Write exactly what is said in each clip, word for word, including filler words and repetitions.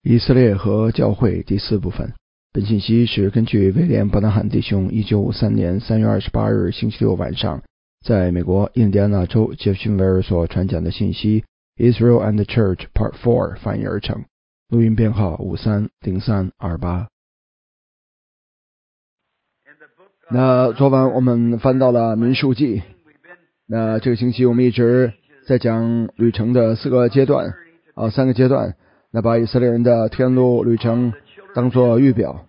以色列和教会第四部分。本信息是根据威廉·伯纳罕弟兄一九五三年三月二十八日星期六晚上在美国印第安纳州杰弗逊维尔所传讲的信息 Israel and the Church Part four 翻译而成，录音编号五三零三二八。那昨晚我们翻到了民数记，那这个星期我们一直在讲旅程的四个阶段啊，三个阶段。那把以色列人的天路旅程当作预表，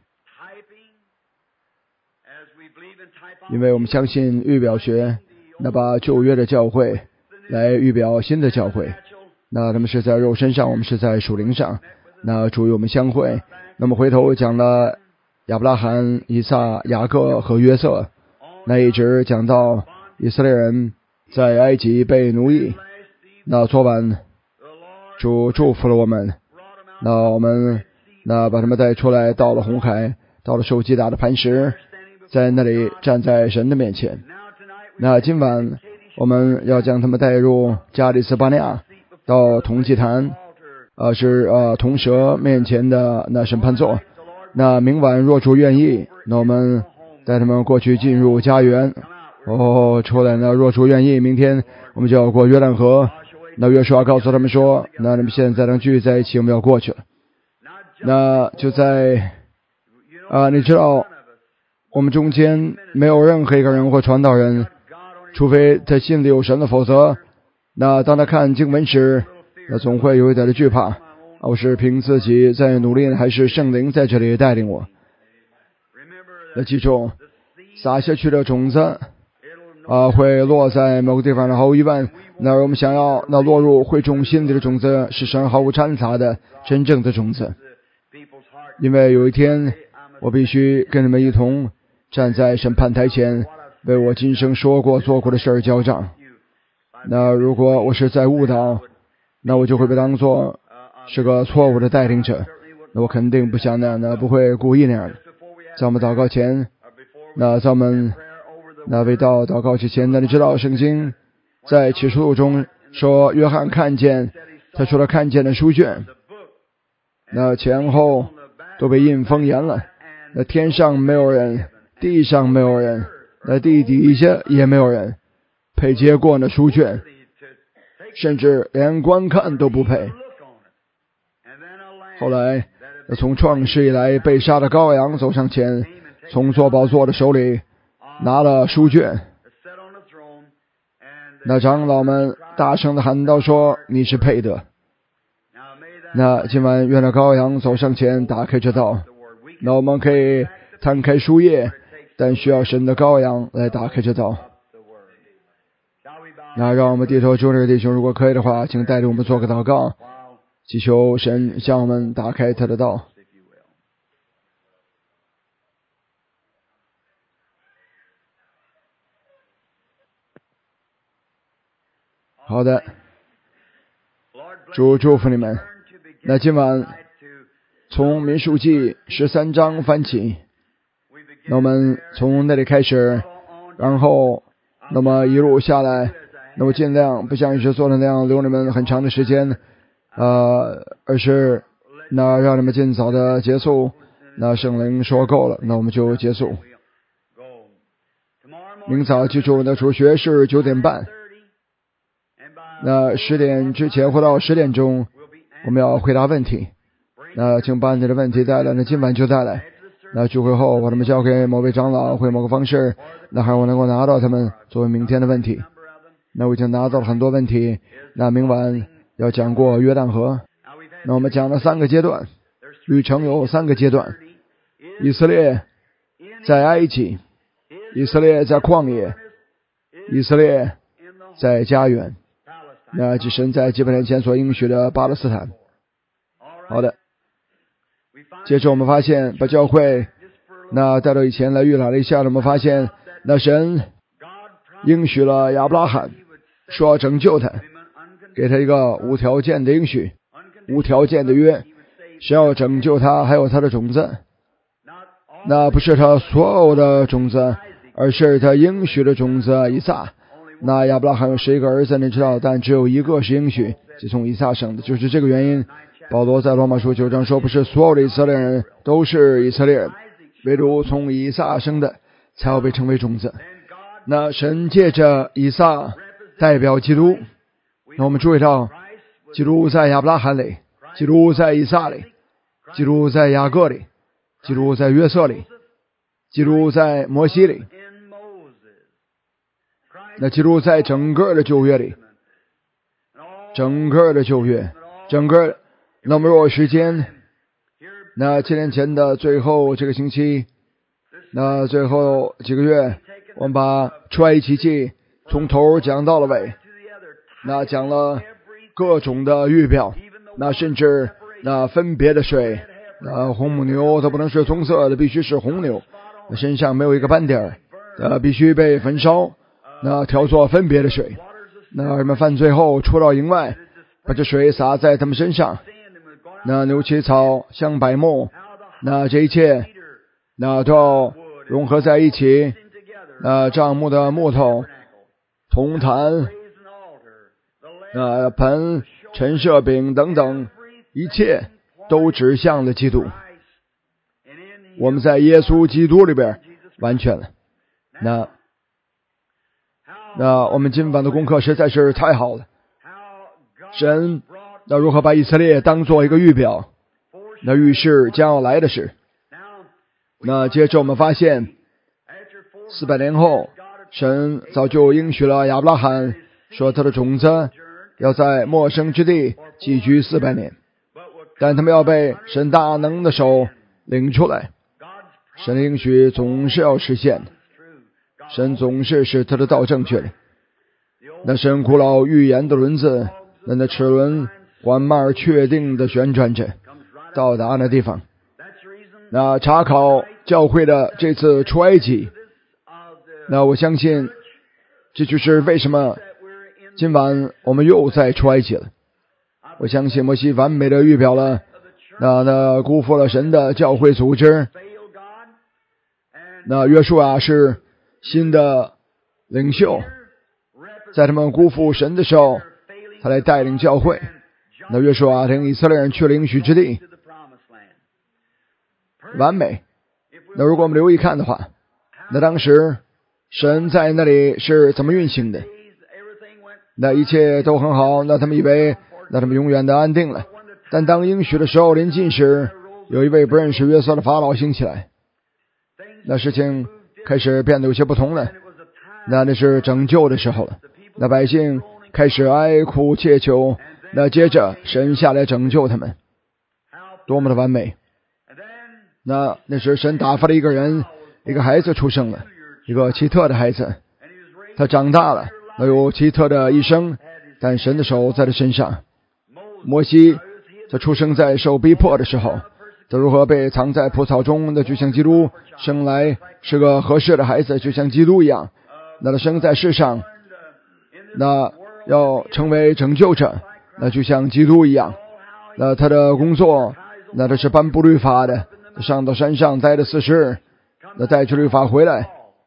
因为我们相信预表学，那把旧约的教会来预表新的教会，那他们是在肉身上，我们是在属灵上，那主与我们相会。那么回头讲了亚伯拉罕、以撒、雅各和约瑟，那一直讲到以色列人在埃及被奴役，那昨晚主祝福了我们，那我们那把他们带出来，到了红海，到了受击打的磐石，在那里站在神的面前。那今晚我们要将他们带入加利斯巴尼亚，到铜祭坛，呃是呃铜蛇面前的那审判座。那明晚若主愿意，那我们带他们过去进入家园。哦，出来呢，若主愿意，明天我们就要过约旦河。那约书亚告诉他们说，那你们现在能聚在一起，我们要过去了。那就在啊，你知道我们中间没有任何一个人或传道人，除非他心里有神了，否则那当他看经文时，那总会有一点的惧怕。我是凭自己在努力，还是圣灵在这里带领我？那记住，撒下去的种子啊，会落在某个地方的，毫无疑问。那我们想要那落入会种心里的种子，是神毫无掺杂的真正的种子。因为有一天我必须跟你们一同站在审判台前，为我今生说过做过的事儿交账。那如果我是在误导，那我就会被当作是个错误的带领者。那我肯定不想那样的，不会故意那样的。在我们祷告前，那在我们那为到祷告之前，那你知道圣经在启示录中说，约翰看见，他说他看见的书卷，那前后都被印封严了。那天上没有人，地上没有人，那地底下也没有人配接过那书卷，甚至连观看都不配。后来从创世以来被杀的羔羊走上前，从坐宝座的手里拿了书卷。那长老们大声地喊道说，你是配的。那今晚愿那羔羊走上前打开这道，那我们可以摊开书页，但需要神的羔羊来打开这道。那让我们低头，诸位弟兄，如果可以的话，请带着我们做个祷告，祈求神向我们打开他的道。好的，主祝福你们。那今晚从民数记十三章翻起，那我们从那里开始，然后那么一路下来，那么尽量不像一直做的那样留你们很长的时间，呃，而是那让你们尽早的结束。那圣灵说够了，那我们就结束。明早记住，那主学是九点半。那十点之前或到十点钟，我们要回答问题。那请把你的问题带来，那今晚就带来。那聚会后，把他们交给某位长老或某个方式，那还我能够拿到他们作为明天的问题。那我已经拿到了很多问题。那明晚要讲过约旦河。那我们讲了三个阶段，旅程有三个阶段：以色列在埃及，以色列在旷野，以色列在家园。那即神在几百年前所应许的巴勒斯坦。好的，接着我们发现把教会那带到以前来预览了一下，我们发现那神应许了亚伯拉罕说要拯救他，给他一个无条件的应许，无条件的约，是要拯救他还有他的种子。那不是他所有的种子，而是他应许的种子以撒。那亚伯拉罕有十一个儿子，你知道，但只有一个是应许，是从以撒生的。就是这个原因， 保罗在罗马书九章说，不是所有的以色列人都是以色列人，唯独从以撒生的才要被称为种子。那神借着以撒代表基督，那我们注意到基督在亚伯拉罕里，基督在以撒里，基督在雅各里，基督在约瑟里，基督在摩西里，那基督在整个的旧约里，整个的旧约，整个那么若时间，那七年前的最后这个星期，那最后几个月，我们把出埃及记从头讲到了尾，那讲了各种的预表，那甚至那分别的水，那红母牛它不能是棕色的，必须是红牛，身上没有一个斑点，呃，必须被焚烧，那调作分别的水。那人们犯罪后出到营外，把这水洒在他们身上，那牛起草像柏木，那这一切那都要融合在一起，那帐幕的木头、铜坛、那盆、陈设饼等等，一切都指向了基督。我们在耶稣基督里边完全了。那那我们今晚的功课实在是太好了。神那如何把以色列当做一个预表，那预示将要来的事。那接着我们发现四百年后，神早就应许了亚伯拉罕，说他的种子要在陌生之地寄居四百年，但他们要被神大能的手领出来。神的应许总是要实现的，神总是使他的道正确的。那神古老预言的轮子，那那齿轮缓慢而确定的旋转着，到达那地方。那查考教会的这次出埃及，那我相信这就是为什么今晚我们又在出埃及了。我相信摩西完美的预表了那那辜负了神的教会组织。那约书亚是新的领袖，在他们辜负神的时候，他来带领教会。那约书亚领以色列人去了应许之地，完美。那如果我们留意看的话，那当时神在那里是怎么运行的？那一切都很好，那他们以为那他们永远的安定了。但当应许的时候临近时，有一位不认识约瑟的法老兴起来，那事情开始变得有些不同了。那那是拯救的时候了，那百姓开始哀哭切求，那接着神下来拯救他们，多么的完美。那那时神打发了一个人，一个孩子出生了，一个奇特的孩子，他长大了，那有奇特的一生，但神的手在他身上。摩西他出生在受逼迫的时候，他如何被藏在蒲草中，那就像基督生来是个合适的孩子，就像基督一样。那他生在世上，那要成为拯救者，那就像基督一样。那他的工作，那他是颁布律法的，上到山上待了四十日，那带去律法回来。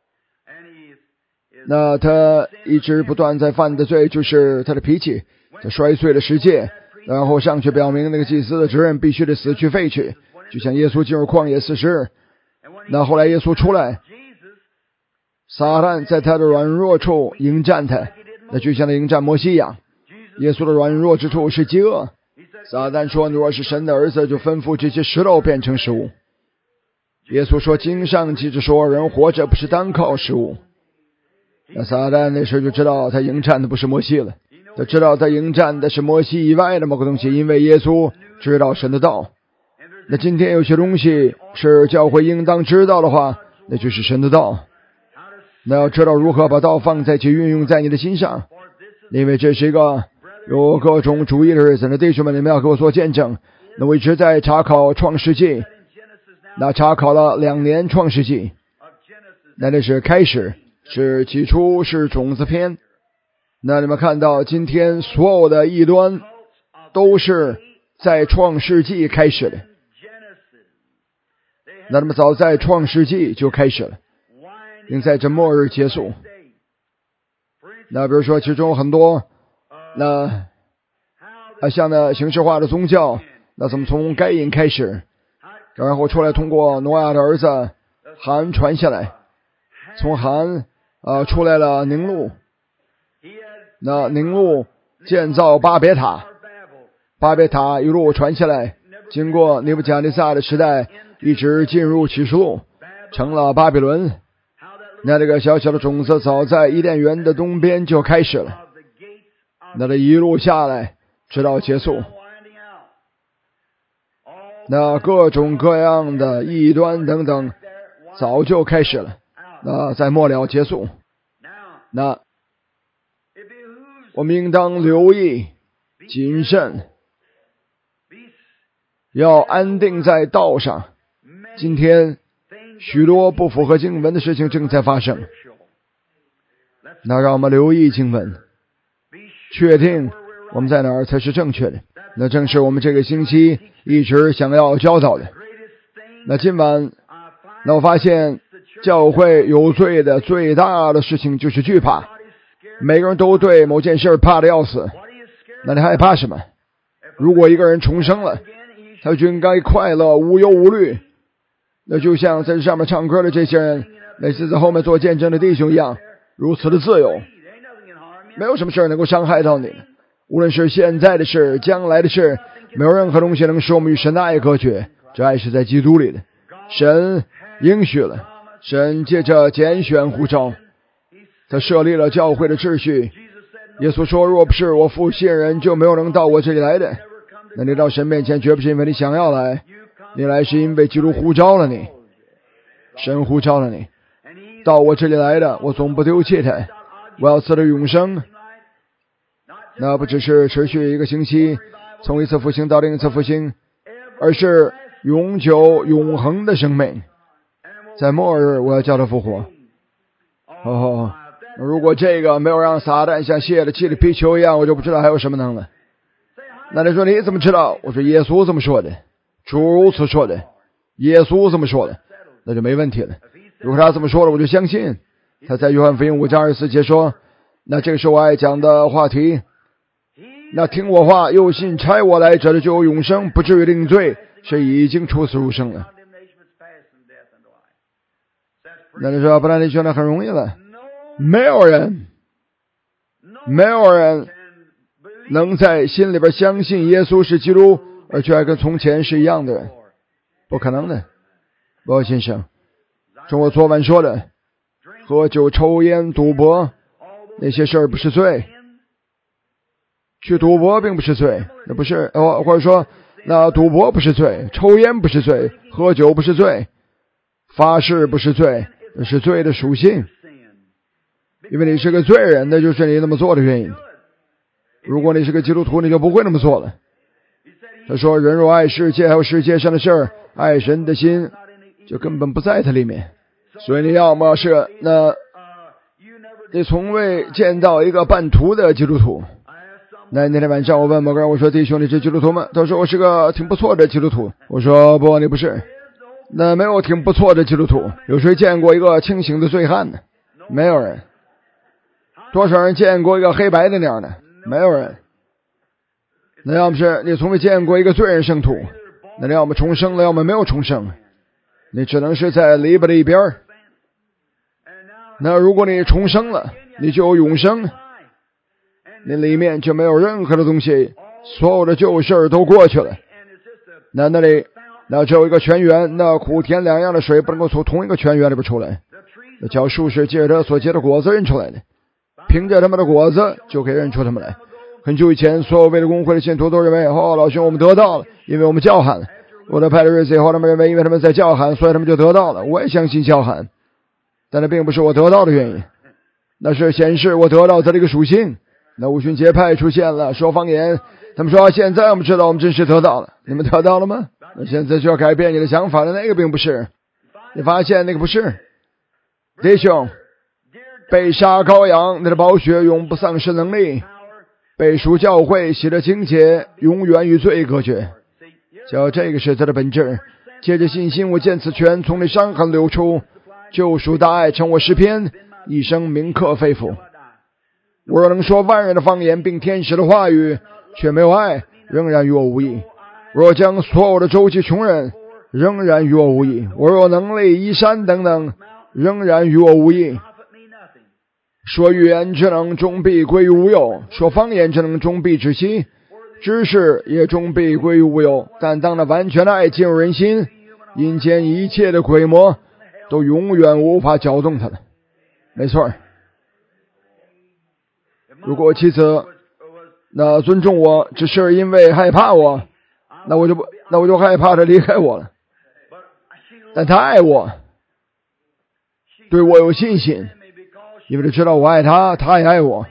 那他一直不断在犯的罪就是他的脾气，他摔碎了十诫，然后上去表明那个祭司的责任必须得死去废去，就像耶稣进入旷野四十日。那后来耶稣出来，撒旦在他的软弱处迎战他，那就像他迎战摩西一样。耶稣的软弱之处是饥饿，撒旦说，如果是神的儿子，就吩咐这些石头变成食物。耶稣说，经上记着说，人活着不是单靠食物。那撒旦那时就知道他迎战的不是摩西了，他知道他迎战的是摩西以外的某个东西，因为耶稣知道神的道。那今天有些东西是教会应当知道的话，那就是神的道。那要知道如何把道放在一起运用在你的心上，因为这是一个有各种主义的日子。那弟兄们，你们要给我做见证。那我一直在查考创世纪，那查考了两年创世纪，那那是开始，是起初，是种子篇。那你们看到今天所有的异端都是在创世纪开始的，那他们早在创世纪就开始了，并在这末日结束。那比如说其中很多那啊像那形式化的宗教， 那怎么从该隐开始，然后出来通过挪亚的儿子含传下来，从含呃出来了宁录，那宁录建造巴别塔，巴别塔一路传下来，经过尼布甲尼撒的时代，一直进入启示录，成了巴比伦。那这个小小的种子早在伊甸园的东边就开始了，那这一路下来直到结束，那各种各样的异端等等早就开始了，那在末了结束。那我们应当留意谨慎，要安定在道上。今天许多不符合经文的事情正在发生，那让我们留意经文，确定我们在哪儿才是正确的。那正是我们这个星期一直想要教导的。那今晚，那我发现教会有罪的最大的事情就是惧怕，每个人都对某件事怕得要死。那你害怕什么？如果一个人重生了，他就应该快乐无忧无虑，那就像在上面唱歌的这些人，每次在后面做见证的弟兄一样，如此的自由，没有什么事能够伤害到你，无论是现在的事将来的事，没有任何东西能使我们与神的爱隔绝。这爱是在基督里的，神应许了，神借着拣选呼召，他设立了教会的秩序。耶稣说，若不是我父信人，就没有能到我这里来的。那你到神面前绝不是因为你想要来，你来是因为基督呼召了你，神呼召了你到我这里来的，我总不丢弃他，我要赐他永生。那不只是持续一个星期，从一次复兴到另一次复兴，而是永久永恒的生命。在末日我要叫他复活。哦，如果这个没有让撒旦像泄了气的皮球一样，我就不知道还有什么能了。那你说你怎么知道？我说耶稣这么说的，主如此说的，耶稣这么说的，那就没问题了。如果他这么说了，我就相信。他在约翰福音五章二十四节说，那这个是我爱讲的话题，那听我话又信差我来者的就有永生，不至于定罪，是已经出死入生了。那你说不然你觉得很容易了，没有人没有人能在心里边相信耶稣是基督，而却还跟从前是一样的人，不可能的。包先生，从我昨晚说的，喝酒、抽烟、赌博，那些事儿不是罪。去赌博并不是罪，那不是，哦，或者说，那赌博不是罪，抽烟不是罪，喝酒不是罪，发誓不是罪，那是罪的属性。因为你是个罪人，那就是你那么做的原因。如果你是个基督徒，你就不会那么做了。他说，人若爱世界还有世界上的事儿，爱神的心就根本不在它里面。所以你要么是那你从未见到一个半途的基督徒。那那天晚上我问某个人，我说弟兄，你是基督徒吗？他说我是个挺不错的基督徒。我说不，你不是。那没有挺不错的基督徒。有谁见过一个清醒的醉汉呢？没有人。多少人见过一个黑白的鸟呢？没有人。那要么是你从未见过一个罪人圣徒，那你要么重生了，要么没有重生，你只能是在篱笆的一边。那如果你重生了，你就有永生，你里面就没有任何的东西，所有的旧事都过去了。那那里那只有一个泉源，那苦甜两样的水不能够从同一个泉源里边出来。那叫树是借着所结的果子认出来的，凭着他们的果子就可以认出他们来。很久以前，所有为了公会的信徒都认为，哦，老兄，我们得到了，因为我们叫喊了。我的派的日子以后，他们认为，因为他们在叫喊，所以他们就得到了。我也相信叫喊，但那并不是我得到的原因，那是显示我得到这一个属性。那五旬节派出现了，说方言，他们说现在我们知道我们真是得到了。你们得到了吗？那现在就要改变你的想法了，那个并不是。你发现那个不是。弟兄，被杀羔羊，那的宝血永不丧失能力。被赎教会洗的清洁，永远与罪隔绝。叫这个是它的本质。借着信心，我见此泉从你伤痕流出，救赎大爱成我诗篇，一生铭刻肺腑。我若能说万人的方言，并天使的话语，却没有爱，仍然与我无益。 若将所有的周济穷人，仍然与我无益；我若能力移山等等，仍然与我无益。说预言之能，终必归于无有；说方言之能，终必止息；知识也终必归于无有。但当那完全的爱进入人心，阴间一切的鬼魔都永远无法搅动他了。没错，如果妻子那尊重我，只是因为害怕我，那我就不，那我就害怕他离开我了。但他爱我，对我有信心，因为他知道我爱他，他也爱我。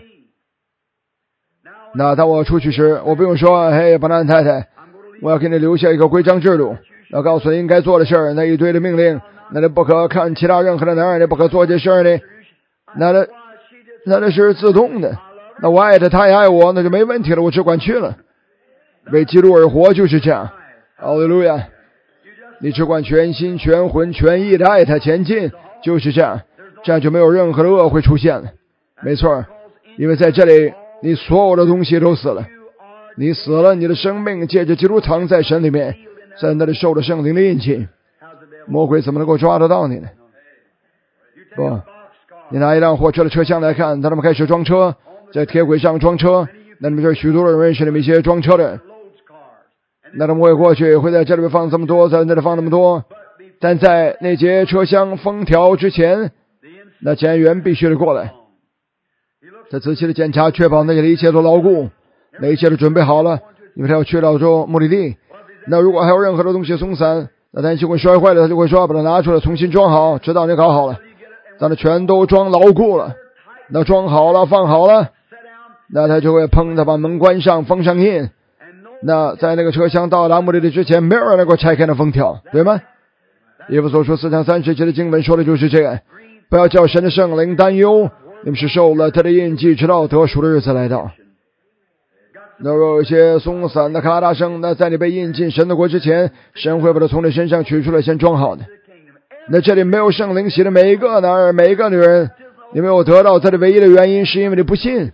那当我出去时，我不用说，嘿，巴南太太，我要给你留下一个规章制度，要告诉你应该做的事儿，那一堆的命令，那你不可看其他任何的男人，你不可做这事儿呢，那那那那是自动的。那我爱他，他也爱我，那就没问题了，我只管去了。为基督而活就是这样。哈利路亚！你只管全心全魂全意的爱他前进，就是这样，这样就没有任何的恶会出现了。没错，因为在这里你所有的东西都死了，你死了，你的生命借着基督藏在神里面，在那里受了圣灵的印记，魔鬼怎么能够抓得到你呢？不，你拿一辆货车的车厢来看，他们开始装车，在铁轨上装车，那你们这许多人认识你们一些装车的人，那他们会过去，会在这里放这么多，在那里放那么多，但在那节车厢封条之前，那检验员必须得过来，他仔细的检查，确保那些的一切都牢固，那一切都准备好了，因为他要去到这目的地。那如果还有任何的东西松散，那他就会摔坏了，他就会说把它拿出来重新装好，直到你搞好了，当它全都装牢固了，那装好了放好了，那他就会砰的把门关上，封上印。那在那个车厢到达目的地之前，没有人能够拆开那封条，对吗？以弗所书四章三十节的经文说的就是这个，不要叫神的圣灵担忧，你们是受了他的印记，直到得赎的日子来到。那若有一些松散的咔嗒声，那在你被印进神的国之前，神会把它从你身上取出来，先装好的。那这里没有圣灵洗的每一个男人，每一个女人，你没有得到他的唯一的原因是因为你不信。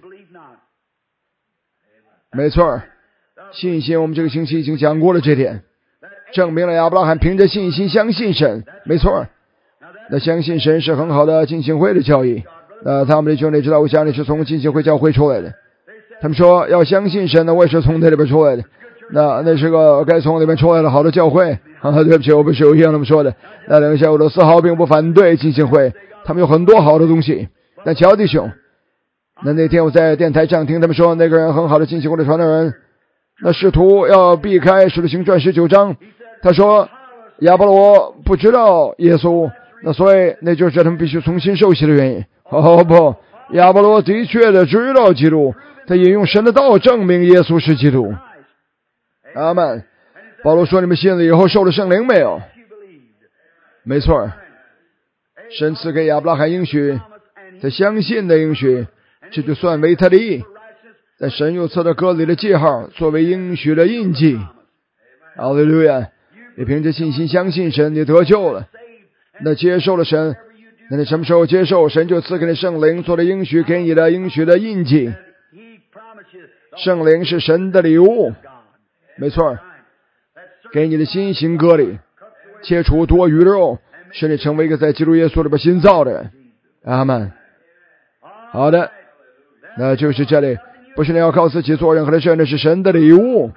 没错，信心我们这个星期已经讲过了这点，证明了亚伯拉罕凭着信心相信神。没错，那相信神是很好的浸信会的教义。那他们的兄弟知道我想你是从浸信会教会出来的，他们说要相信神，那我也是从那里边出来的，那那是个该从里面出来的好的教会啊。对不起，我不是有一样那么说的。那等一下，我的丝毫并不反对浸信会，他们有很多好的东西。但乔弟兄，那那天我在电台上听他们说，那个人很好的浸信会的传道人，那试图要避开使徒行传十九章，他说亚波罗不知道耶稣，那所以那就是他们必须重新受洗的原因。哦不，亚波罗的确的知道基督，他引用神的道证明耶稣是基督。阿们。保罗说你们信了以后受了圣灵没有？没错，神赐给亚伯拉罕应许，他相信的应许，这就算为他的义，在神右侧的歌里的记号作为应许的印记。哈利路亚！你凭着信心相信神，你得救了，那接受了神，那你什么时候接受，神就赐给你圣灵做的应许，给你的应许的印记。圣灵是神的礼物，没错，给你的心行割礼，切除多余的肉，使你成为一个在基督耶稣里边新造的人。阿们。好的，那就是这里，不是你要靠自己做任何的事，那是神的礼物。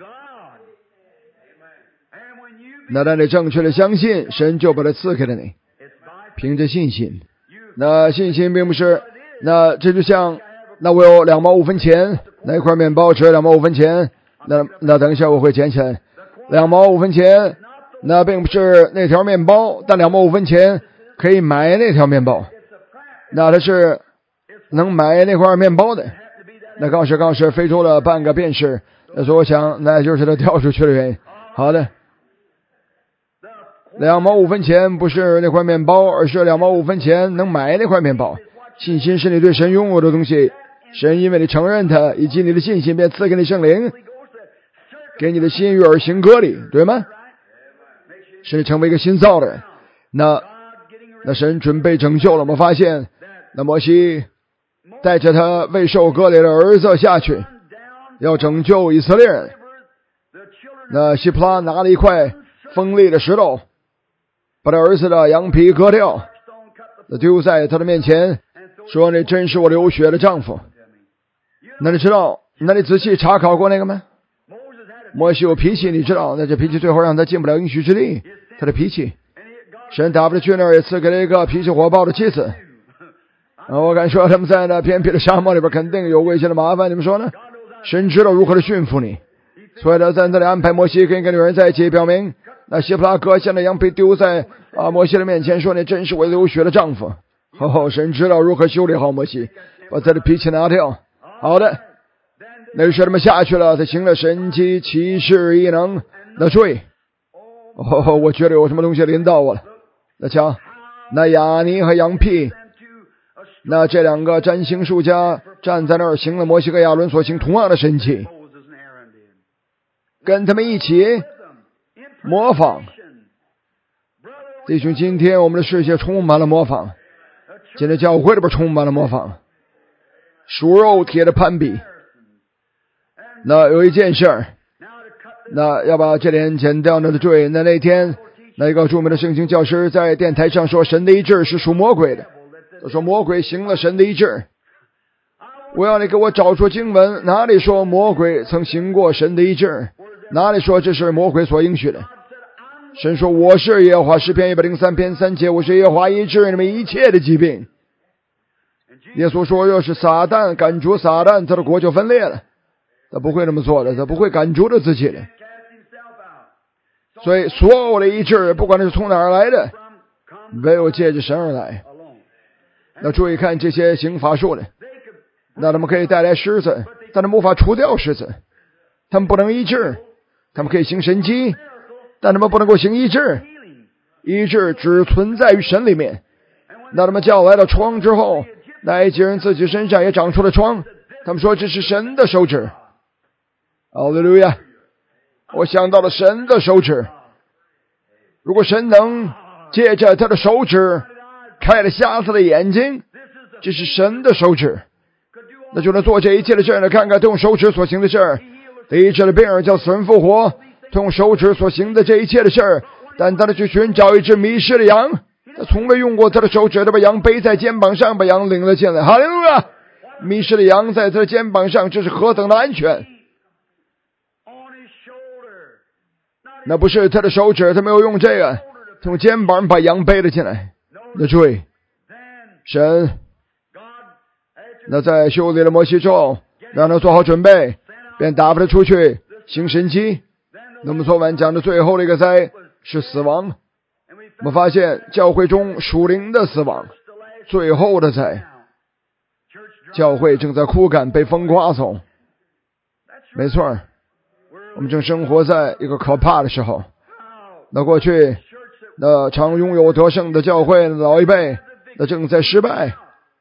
那当你正确的相信，神就把它赐给了你，凭着信心。那信心并不是，那这就像，那我有两毛五分钱，那一块面包值两毛五分钱，那那等一下我会捡起来，两毛五分钱，那并不是那条面包，但两毛五分钱可以买那条面包，那它是能买那块面包的。那刚是刚是非洲的半个便士，那所以我想那就是他掉出去的原因。好的，两毛五分钱不是那块面包，而是两毛五分钱能买那块面包。信心是你对神拥有的东西，神因为你承认他以及你的信心，便赐给你圣灵，给你的心与而行割礼，对吗？使你成为一个新造的人。那那神准备拯救了，我们发现那摩西带着他未受割礼的儿子下去，要拯救以色列人。 那希普拉拿了一块锋利的石头，把他儿子的羊皮割掉，丢在他的面前，说：“那真是我流血的丈夫。”那你知道，那你仔细查考过那个吗？摩西有脾气，你知道，那这脾气最后让他进不了应许之地。他的脾气，神打不去那儿也赐给了一个脾气火爆的妻子。啊，我敢说他们在那偏僻的沙漠里边肯定有危险的麻烦，你们说呢？神知道如何的驯服你，所以他在那里安排摩西跟一个女人在一起，表明那希普拉割下的羊皮丢在啊摩西的面前，说：“你真是我流血的丈夫。”哦，神知道如何修理好摩西，把他的脾气拿掉。好的，那是他们下去了，他行了神迹奇事异能。那罪，哦，我觉得有什么东西临到我了。那瞧，那亚尼和羊皮，那这两个占星术家站在那儿，行了摩西和亚伦所行同样的神迹，跟他们一起模仿。弟兄，今天我们的世界充满了模仿，今天教会里边充满了模仿，属肉体的攀比。那有一件事儿，那要把这点剪掉那的罪。那那天那一个著名的圣经教师在电台上说，神的医治是属魔鬼的。他说魔鬼行了神的医治。我要你给我找出经文，哪里说魔鬼曾行过神的医治？哪里说这是魔鬼所应许的？神说：“我是耶和华。”诗篇一百零三篇三节，我是耶和华，医治你们一切的疾病。耶稣说：“要是撒旦赶逐撒旦，他的国就分裂了。”他不会那么做的，他不会赶逐着自己的。所以所有的医治，不管是从哪儿来的，没有借着神而来。那注意看这些行法术的，那他们可以带来狮子，但他们无法除掉狮子。他们不能医治，他们可以行神迹，但他们不能够行医治。医治只存在于神里面。那他们叫来了疮之后，那埃及人自己身上也长出了疮，他们说这是神的手指。哈利路亚！我想到了神的手指。如果神能借着他的手指开了瞎子的眼睛，这是神的手指，那就能做这一切的事儿。呢，看看他用手指所行的事儿，他医治了病人，叫死人复活。他用手指所行的这一切的事儿，单单的去寻找一只迷失的羊，他从未用过他的手指，他把羊背在肩膀上，把羊领了进来。哈利路亚！迷失的羊在他的肩膀上，这是何等的安全！那不是他的手指，他没有用这个，他用肩膀把羊背了进来。那注意，神那在修理了摩西之后，让他做好准备，便打发他出去行神迹。那么昨晚讲的最后的一个灾是死亡。我们发现教会中属灵的死亡，最后的灾，教会正在枯干，被风刮走。没错，我们正生活在一个可怕的时候。那过去那常拥有得胜的教会老一辈，那正在失败，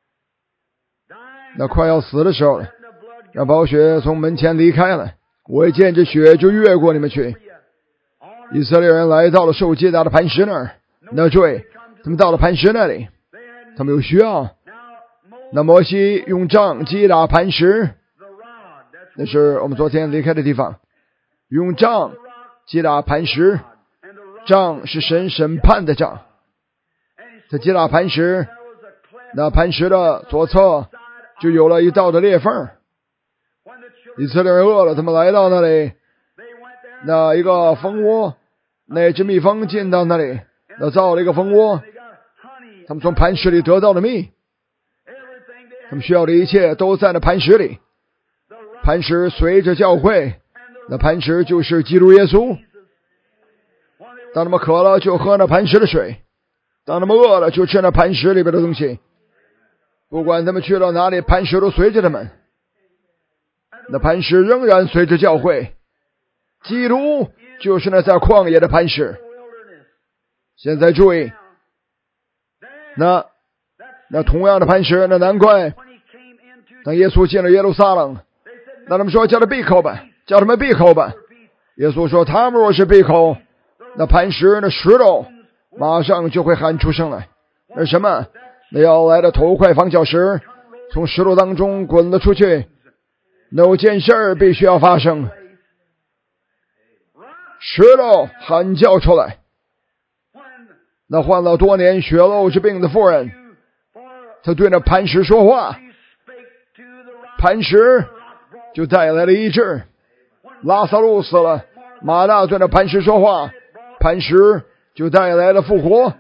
那快要死的时候了，让宝血从门前离开了，我一见这血就越过你们去。以色列人来到了受击打的磐石那儿，那对，他们到了磐石那里，他们有需要。那摩西用杖击打磐石，那是我们昨天离开的地方。用杖击打磐石，杖是神审判的杖。他击打磐石，那磐石的左侧就有了一道的裂缝。以色列人饿了，他们来到那里，那一个蜂窝，那只蜜蜂进到那里，那造了一个蜂窝，他们从磐石里得到了蜜，他们需要的一切都在那磐石里。磐石随着教会，那磐石就是基督耶稣。当他们渴了就喝那磐石的水，当他们饿了就吃那磐石里边的东西。不管他们去到哪里，磐石都随着他们。那磐石仍然随着教会，基督就是那在旷野的磐石。现在注意，那那同样的磐石，那难怪当耶稣进了耶路撒冷，那他们说叫他闭口吧，叫他们闭口吧。耶稣说他们若是闭口，那磐石那石头马上就会喊出声来。那什么？那要来的头块房角石从石头当中滚了出去。那有件事儿必须要发生。 石头喊叫出来。那患了多年血漏之病的妇人，她对那磐石说话，磐石就带来了医治。拉撒路死了，马大对那磐石说话，磐石就带来了复活。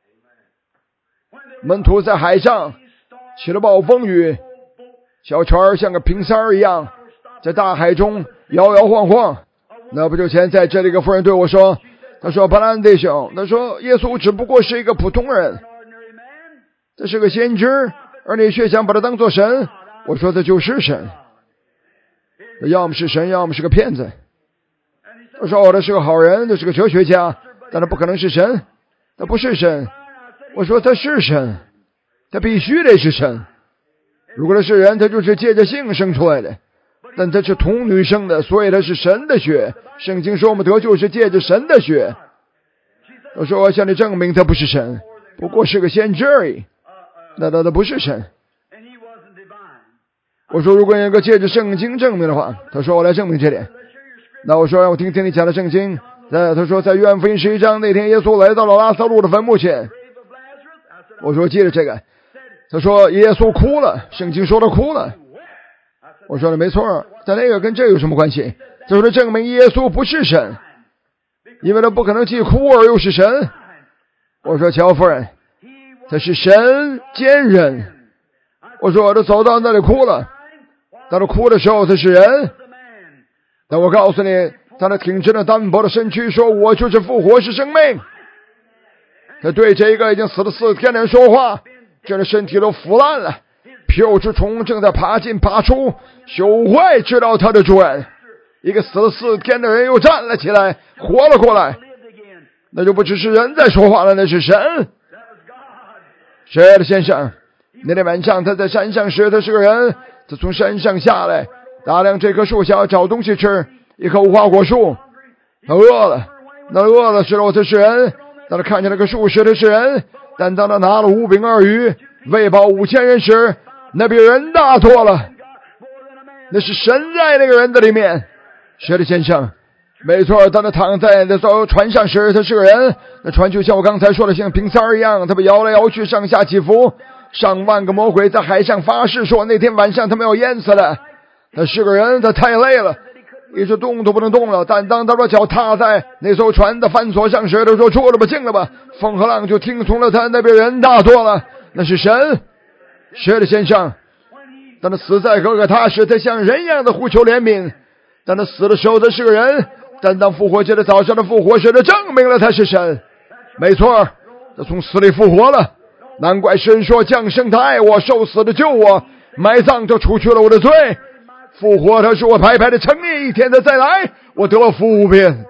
门徒在海上起了暴风雨，小船像个平山一样在大海中摇摇晃晃。那不久前在这里一个妇人对我说，他说巴兰弟兄，他说耶稣只不过是一个普通人，这是个先知，而你却想把他当作神。我说这就是神，要么是神，要么是个骗子。他说哦，他是个好人，他是个哲学家，但他不可能是神，他不是神。我说他是神，他必须得是神。如果他是人，他就是借着性生出来的，但他是童女生的，所以他是神的血。圣经说我们得救是借着神的血。我说我向你证明他不是神，不过是个先知而已，那他他不是神。我说如果有个借着圣经证明的话，他说我来证明这点。那我说让我听听你讲的圣经。那他说在约翰福音十一章那天，耶稣来到了拉撒路的坟墓前。我说记得这个。他说耶稣哭了，圣经说他哭了。我说的没错，但那个跟这有什么关系？就是证明耶稣不是神，因为他不可能既哭而又是神。我说乔夫人，他是神兼人。我说他走到那里哭了，当他哭的时候他是人。但我告诉你，他那挺直的单薄的身躯说，我就是复活是生命。他对这个已经死了四天的人说话，这人身体都腐烂了，皮肉之虫正在爬进爬出，朽坏知道他的主人。一个死了四天的人又站了起来，活了过来，那就不只是人在说话了，那是神。是的，先生，那天晚上他在山上时，他是个人，他从山上下来，打量这棵树，想要找东西吃，一棵无花果树。他饿了，那饿的时候他是人，当他看见那棵树时他是人，但当他拿了五饼二鱼喂饱五千人时，那比人大多了，那是神在那个人的里面。是的，先生，没错，当他躺在那艘船上时，他是个人，那船就像我刚才说的像平三一样，他被摇来摇去，上下起伏。上万个魔鬼在海上发誓说那天晚上他们要淹死了。他是个人，他太累了，一直动都不能动了。但当他把脚踏在那艘船的帆索上时，他说出了吧，进了吧，风和浪就听从了他，那比人大多了，那是神。是的，先生，当他死在哥哥他时，他像人一样的呼求怜悯。当他死的时候他是个人，但当复活节的早上的复活时，他证明了他是神。没错，他从死里复活了，难怪神说降生他爱我，受死的救我，埋葬他除去了我的罪，复活他是我白白的称义，一天他再来，我得福无边。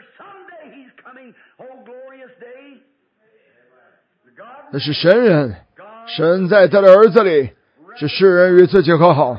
他是神人，神在他的儿子里，是世人与自己和好。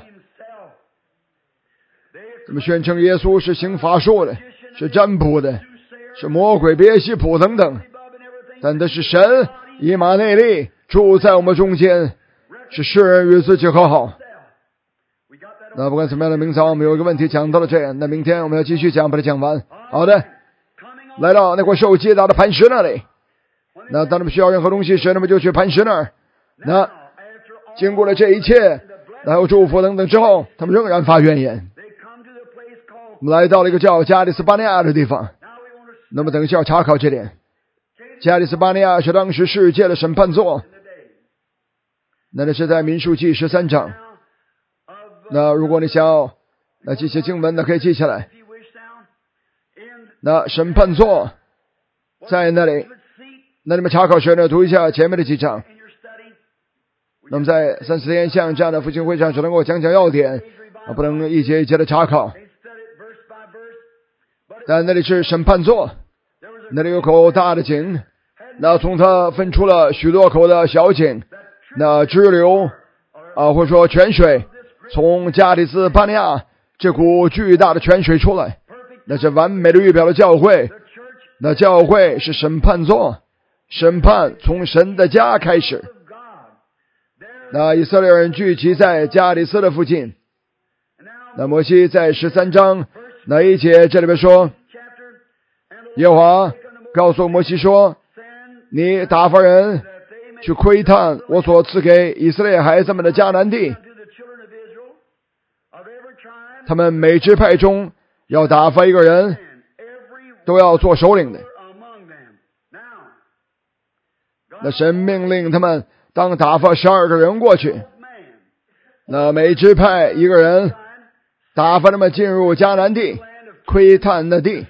他们宣称耶稣是行法术的，是占卜的，是魔鬼别西卜等等，但他是神以马内利住在我们中间，是世人与自己和好。那不管怎么样的，明早我们有一个问题讲到了这样，那明天我们要继续讲，把它讲完。好的，来到那块受击打的磐石那里，那当他们需要任何东西时，他们就去磐石那儿。那经过了这一切，还有祝福等等之后，他们仍然发怨言。我们来到了一个叫加利斯巴尼亚的地方，那么等一下要查考这点。加利斯巴尼亚是当时世界的审判座，那那是在民数记十三章。那如果你想要那这些经文呢，可以记下来。那审判座在那里，那你们查考时呢，读一下前面的几章。那么在三四天像这样的复兴会上，只能够讲讲要点，啊，不能一节一节的查考。但那里是审判座，那里有口大的井，那从它分出了许多口的小井，那支流啊，或者说泉水，从加利斯巴尼亚这股巨大的泉水出来，那是完美的预表了教会。那教会是审判座，审判从神的家开始。那以色列人聚集在加利斯的附近。那摩西在十三章那一节这里边说， 耶和华告诉摩西说，你打发人去窥探我所赐给以色列孩子们的迦南地，他们每支派中要打发一个人，都要做首领的。那神命令他们当打发十二个人过去，那每支派一个人，打发他们进入迦南地，窥探那地，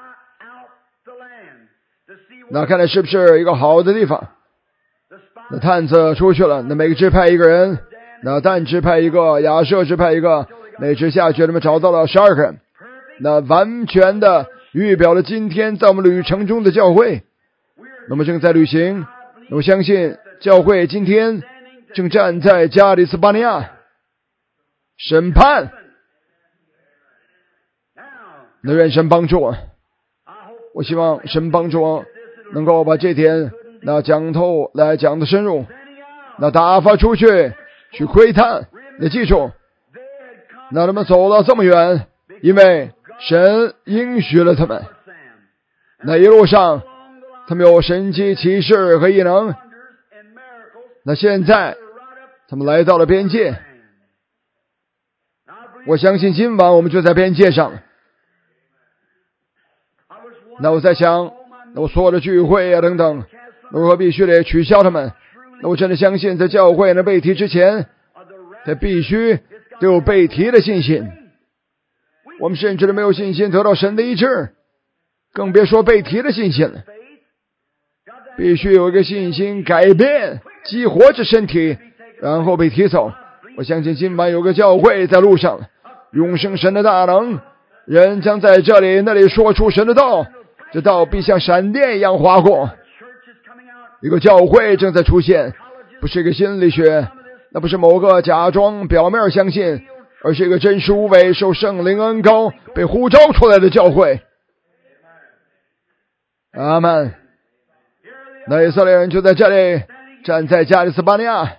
那看来是不是一个好的地方？那探子出去了，那每个支派一个人，那但支派一个，亚设支派一个，每支下去他们找到了十二个人，那完全的预表了今天在我们旅程中的教会。那么正在旅行，我相信教会今天正站在加利斯巴尼亚审判。那愿神帮助我，我希望神帮助我能够把这天那讲透来讲的深入，那打发出去去窥探。你记住，那他们走了这么远，因为神应许了他们。那一路上他们有神迹奇事和异能。那现在他们来到了边界，我相信今晚我们就在边界上。那我在想，那我所有的聚会啊等等，那我必须得取消他们。那我真的相信在教会呢被提之前，他必须得有被提的信心。我们甚至都没有信心得到神的医治，更别说被提的信心了。必须有一个信心改变，激活着身体，然后被提走。我相信今晚有个教会在路上，永生神的大能，人将在这里那里说出神的道，这道必像闪电一样划过。一个教会正在出现，不是一个心理学，那不是某个假装表面相信，而是一个真实无伪受圣灵恩膏被呼召出来的教会。阿们。那以色列人就在这里站在加利斯巴尼亚，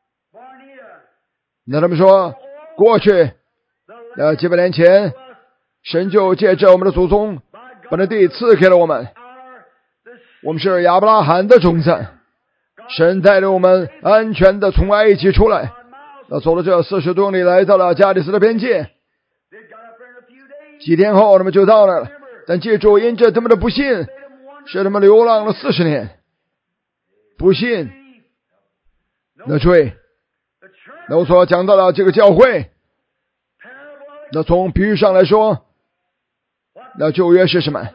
那他们说过去那几百年前神就借着我们的祖宗把那地赐给了我们，我们是亚伯拉罕的种子，神带着我们安全的从埃及出来，那走了这四十多里来到了加利斯的边界，几天后他们就到了，但记住因着他们的不信使他们流浪了四十年。不信，那注意，那我所讲到了这个教会，那从比喻上来说，那旧约是什么？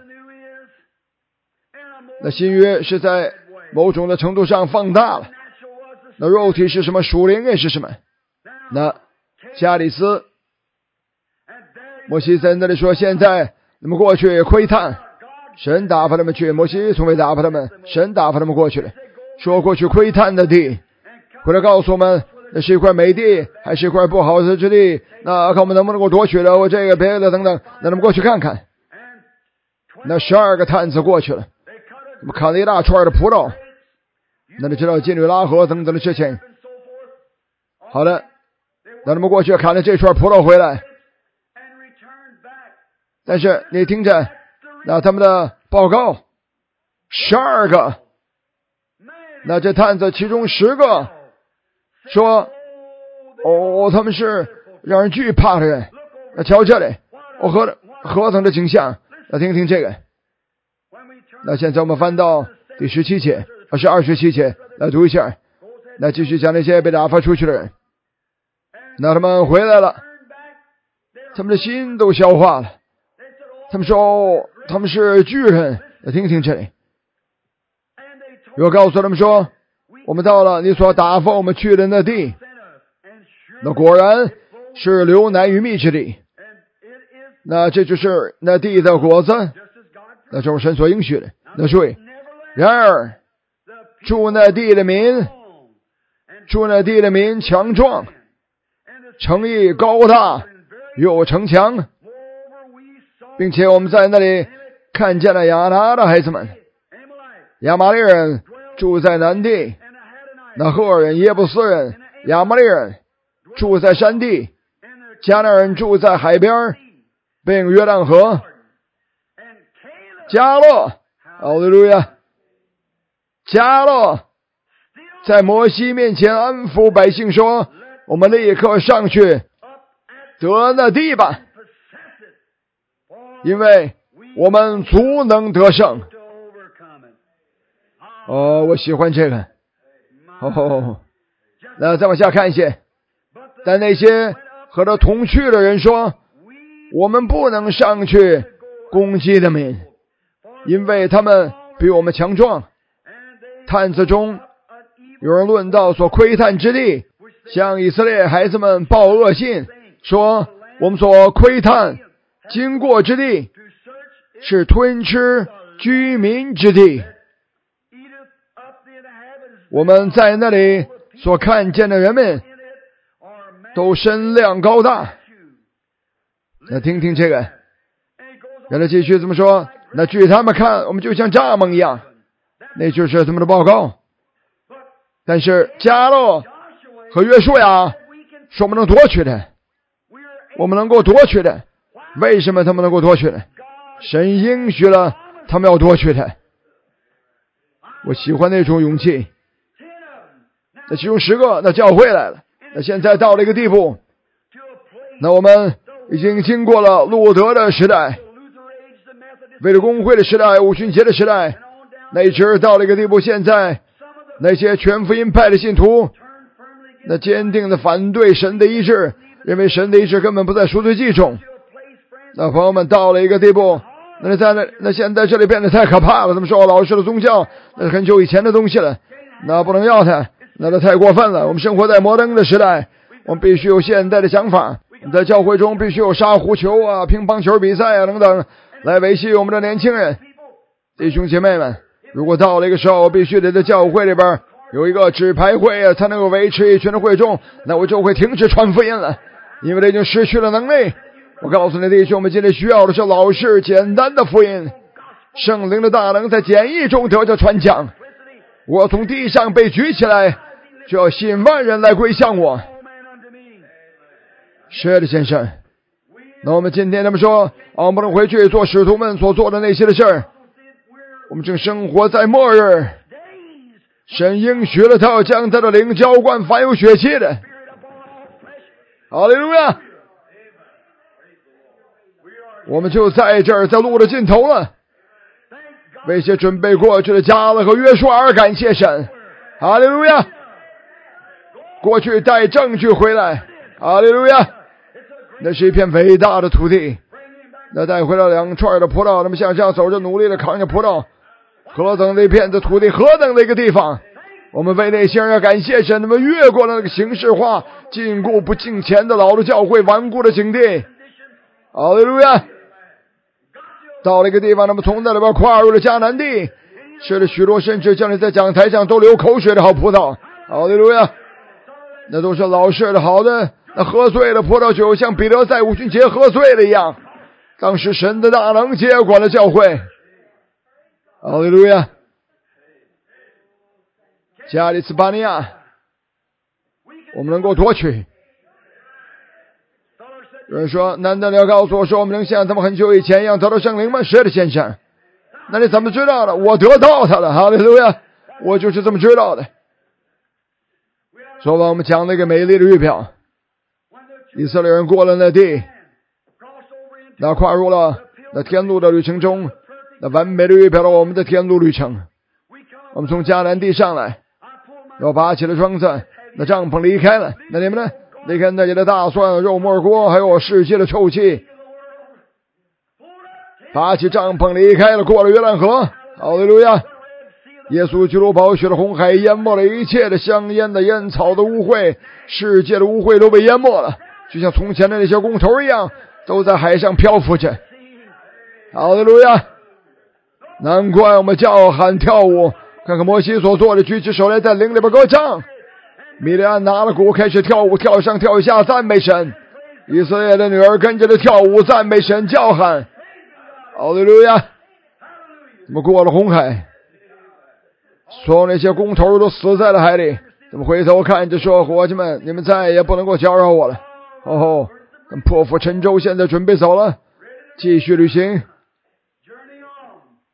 那新约是在某种的程度上放大了。那肉体是什么？属灵也是什么？那加利斯，摩西在那里说，现在你们过去窥探，神打发他们去，摩西从未打发他们，神打发他们过去了。说过去窥探的地，回来告诉我们，那是一块美地，还是一块不好的之地？那看我们能不能够夺取了我这个别的等等，那他们过去看看。那十二个探子过去了，我们砍了一大串的葡萄，那你知道金女拉河等等的事情。好的，那他们过去砍了这串葡萄回来，但是你听着，那他们的报告，十二个。那这探子其中十个说，哦，他们是让人惧怕的人。那瞧这里，哦，何何等的景象！那听听这个。那现在我们翻到第十七节，啊是二十七节，来读一下。那继续讲那些被打发出去的人。那他们回来了，他们的心都消化了。他们说，哦，他们是巨人。那听听这里。我告诉他们说，我们到了你所打发我们去的那地，那果然是流奶与蜜之地，那这就是那地的果子，那就是神所应许的。那注意，然而住那地的民，住那地的民强壮，城邑高大，有城墙，并且我们在那里看见了亚拿的孩子们。亚玛力人住在南地，那赫人、耶布斯人、亚玛力人住在山地，迦南人住在海边，并约旦河。 加勒，哈利路亚，加勒，在摩西面前安抚百姓说，我们立刻上去得那地吧，因为我们足能得胜。哦，我喜欢这个。哦，那再往下看一些。但那些和他同去的人说，我们不能上去攻击他们，因为他们比我们强壮。探子中有人论到所窥探之地，向以色列孩子们报恶信，说我们所窥探经过之地是吞吃居民之地，我们在那里所看见的人们都身量高大。那听听这个，让他继续这么说。那据他们看，我们就像蚱蜢一样，那就是他们的报告。但是迦勒和约书亚说我们能夺取的，我们能够夺取的。为什么他们能够夺取的？神应许了他们要夺取的。我喜欢那种勇气。那其中十个，那教会来了。那现在到了一个地步，那我们已经经过了路德的时代，为了公会的时代，五旬节的时代，那一直到了一个地步，现在那些全福音派的信徒，那坚定的反对神的医治，认为神的医治根本不在赎罪记中。那朋友们到了一个地步，那在那那现在这里变得太可怕了。他们说老师的宗教那是很久以前的东西了，那不能要它，那都太过分了。我们生活在摩登的时代，我们必须有现代的想法。我们在教会中必须有沙壶球啊、乒乓球比赛啊等等，来维系我们的年轻人。弟兄姐妹们，如果到了一个时候，我必须得在教会里边有一个纸牌会啊，才能够维持一群的会众，那我就会停止传福音了，因为它已经失去了能力。我告诉你弟兄，我们今天需要的是老式简单的福音，圣灵的大能在简易中得着传讲。我从地上被举起来，就要吸引万人来归向我。是的，先生。那我们今天他们说，啊，我们不能回去做使徒们所做的那些的事儿。我们正生活在末日，神应许了他要将他的灵浇灌凡有血气的。哈利路亚！我们就在这儿，在路的尽头了。为些准备过去的迦勒和约书亚感谢神。哈利路亚！过去带证据回来。哈利路亚！那是一片伟大的土地，那带回了两串的葡萄，那么像这样走着努力的扛着葡萄，何等的一片的土地，何等的一个地方。我们为那些人要感谢神，那么越过了那个形式化禁锢不敬虔的老的教会顽固的境地。哈利路亚！到了一个地方，那么从那里边跨入了迦南地，吃了许多甚至叫你在讲台上都流口水的好葡萄。哈利路亚！那都是老式的好的，那喝醉了葡萄酒，像彼得在五旬节喝醉了一样。当时神的大能接管了教会。哈利路亚！加利斯巴尼亚，我们能够夺取。有人说，难道你要告诉我说我们能像他们很久以前一样得到圣灵吗？是的，先生。那你怎么知道的？我得到他了。哈利路亚！我就是这么知道的。说完，我们讲那个美丽的预表，以色列人过了那地，那跨入了那天路的旅程中，那完美的预表了我们的天路旅程。我们从迦南地上来，要拔起了桩子，那帐篷离开了，那你们呢？离开那里的大蒜、肉末锅，还有世界的臭气，拔起帐篷离开了，过了约旦河。哈利路亚！耶稣基督宝血的红海淹没了一切的香烟的烟草的污秽，世界的污秽都被淹没了，就像从前的那些工头一样，都在海上漂浮着。哈利路亚！难怪我们叫喊跳舞，看看摩西所做的，举起手来在灵里边歌唱。米利安拿了鼓开始跳舞，跳上跳下赞美神。以色列的女儿跟着的跳舞赞美神，叫喊哈利路亚！我们过了红海，所有那些工头都死在了海里。他们回头看着说，伙计们，你们再也不能够搅扰我了。哦，破釜沉舟，现在准备走了，继续旅行。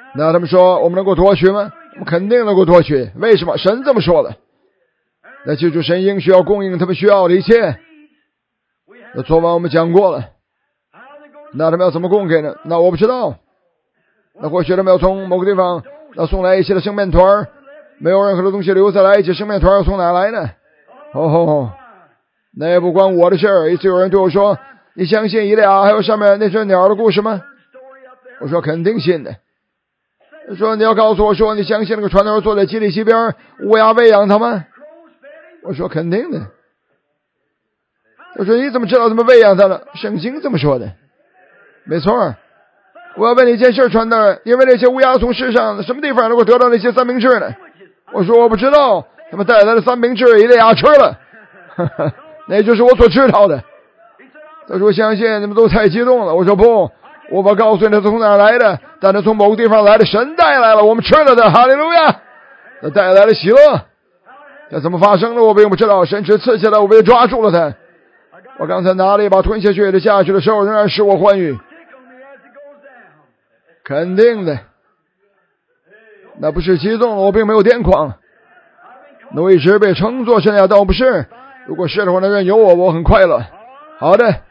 那他们说我们能够夺取吗？我们肯定能够夺取。为什么？神这么说了。那记住，神应需要供应他们需要的一切。那昨晚我们讲过了。那他们要怎么供给呢？那我不知道。那或许他们要从某个地方要送来一些的生面团，没有任何的东西留下来，一些生面团要从哪来呢？哦吼，那也不关我的事儿。一次有人对我说：“你相信以利亚还有上面那只鸟的故事吗？”我说肯定信的。他说你要告诉我说你相信那个船头坐在基利西边，乌鸦喂养他吗？我说肯定的。他说你怎么知道他们喂养他了？圣经这么说的。没错。我要问你一件事，传道，因为那些乌鸦从世上什么地方能够得到那些三明治呢？我说我不知道，他们带来的三明治以利亚吃了，那就是我所知道的。他说相信你们都太激动了。我说不，我把告诉你他从哪来的，但是从某个地方来的，神带来了，我们吃了的，哈利路亚，他带来了喜乐。这怎么发生的我并不知道，神只刺激了我，被抓住了他。我刚才拿了一把吞下去的下去的时候，仍然使我欢愉。肯定的，那不是激动了，我并没有癫狂。那我一直被称作是那样，但我不是。如果是的话，那人有我，我很快乐。好的，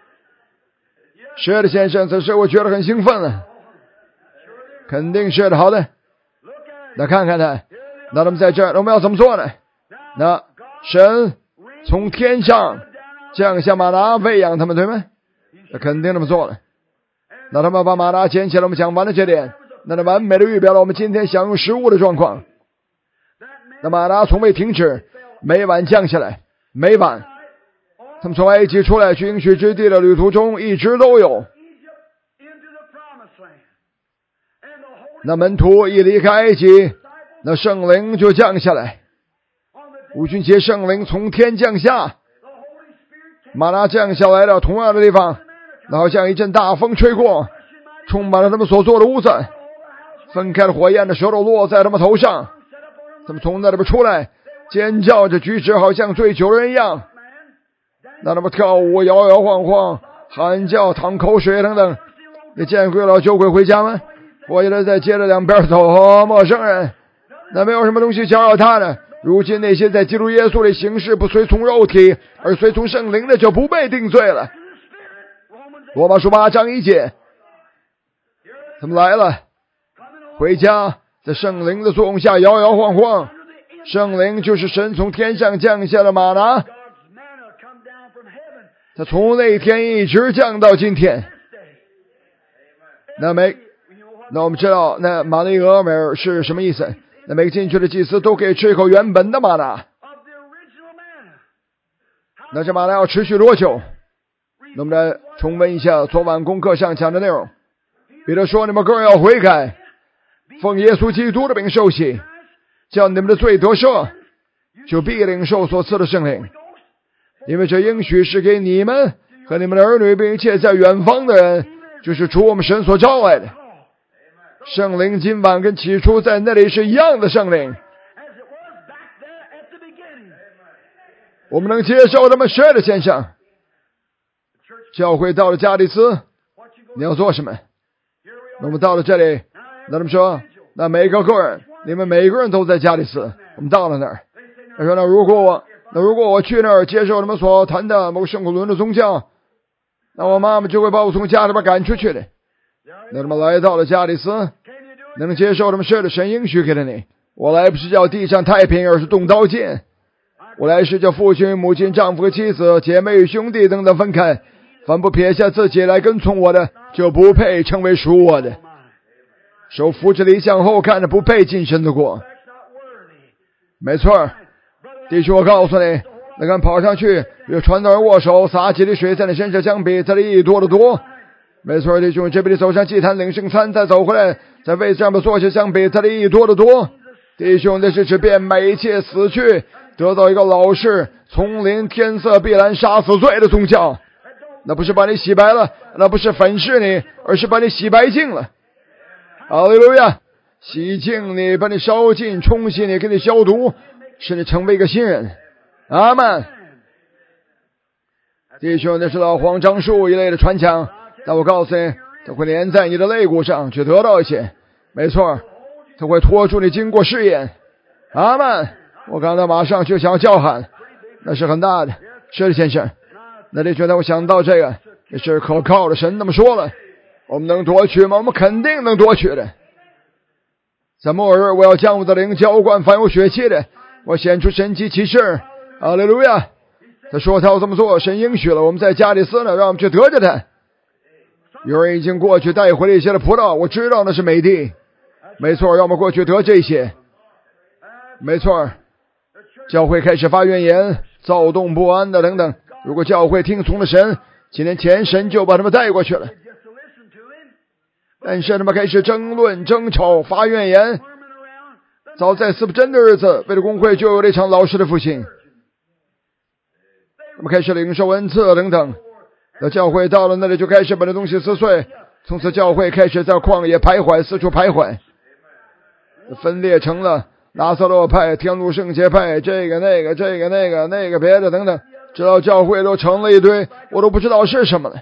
是的，先生，此时我觉得很兴奋了。肯定是的，好的。那看看他，那他们在这儿，我们要怎么做呢？那神从天上降下玛拿喂养他们，对吗？那肯定这么做了。那他们把玛拿捡起来，我们讲完了这点，那他完美的预表了我们今天享用食物的状况。那玛拿从未停止，每晚降下来，每晚他们从埃及出来去应许之地的旅途中一直都有。那门徒一离开埃及，那圣灵就降下来。五旬节圣灵从天降下，玛拿降下来了，同样的地方，那好像一阵大风吹过，充满了他们所做的屋子，分开了火焰的舌头落在他们头上，他们从那里边出来，尖叫着举止好像醉酒人一样，那他们跳舞摇摇晃晃喊叫淌口水等等。你见鬼了酒鬼回家吗？或者在街的两边走，哦，陌生人，那没有什么东西搅扰他的。如今那些在基督耶稣里行事不随从肉体而随从圣灵的，就不被定罪了。罗马书八章一节，他们来了，回家，在圣灵的作用下摇摇晃晃。圣灵就是神从天上降下的玛拿，他从那一天一直降到今天。那每那我们知道那玛利俄梅尔是什么意思？那每个进去的祭司都可以吃一口原本的玛拿。那这玛拿要持续多久？那我们来重温一下昨晚功课上讲的内容。彼得说，你们个人要悔改，奉耶稣基督的名受洗，叫你们的罪得赦，就必领受所赐的圣灵。因为这应许是给你们和你们的儿女，并一切在远方的人，就是主我们神所招来的。圣灵今晚跟起初在那里是一样的圣灵，我们能接受他们十二的现象。教会到了加利斯，你要做什么？那我们到了这里，那他们说，那每个个人，你们每个人都在加利斯。我们到了那儿，他说，那如果我那如果我去那儿接受他们所谈的某个圣古伦的宗教，那我妈妈就会把我从家里边赶出去的。那他们来到了加利斯，能接受他们事的神应许给了你。我来不是叫地上太平，而是动刀剑。我来是叫父亲、母亲、丈夫和妻子、姐妹与兄弟等等分开。凡不撇下自己来跟从我的，就不配成为属我的。手扶着犁向后看着，不配进神的国。没错，弟兄，我告诉你，那敢跑上去与传道人握手，洒几滴水在你身上相比，这里益多得多。没错，弟兄，这比你走上祭坛领圣餐再走回来，在位置上面坐下相比，这里益多得多。弟兄，那是指变美一切死去，得到一个老式丛林天色碧蓝杀死罪的宗教。那不是把你洗白了，那不是粉饰你，而是把你洗白净了。哈利路亚！洗净你，把你烧尽，冲洗你，给你消毒，使你成为一个新人。阿们。弟兄，那是老黄樟树一类的传讲，但我告诉你，它会连在你的肋骨上，去得到一些。 没错，他会拖住你经过试验。阿们。我刚才马上就想要叫喊，那是很大的。是的，先生。那你觉得我想到这个，也是可靠的，神那么说了。我们能夺取吗？我们肯定能夺取的。在末日，我要将我的灵浇灌凡有血气的，我显出神迹奇事。哈利路亚！他说他要这么做，神应许了。我们在加利斯呢，让我们去得着他。有人已经过去带回了一些的葡萄，我知道那是美地。没错，让我们过去得这些。没错，教会开始发怨言，躁动不安的等等。如果教会听从了神，几年前神就把他们带过去了。但是他们开始争论、争吵、发怨言。早在斯普真的日子，为了公会就有了一场老师的复兴。他们开始领受恩赐等等。那教会到了那里就开始把这东西撕碎。从此教会开始在旷野徘徊，四处徘徊，分裂成了拉撒洛派、天路圣洁派，这个那个这个那个那个别的等等，直到教会都成了一堆，我都不知道是什么了。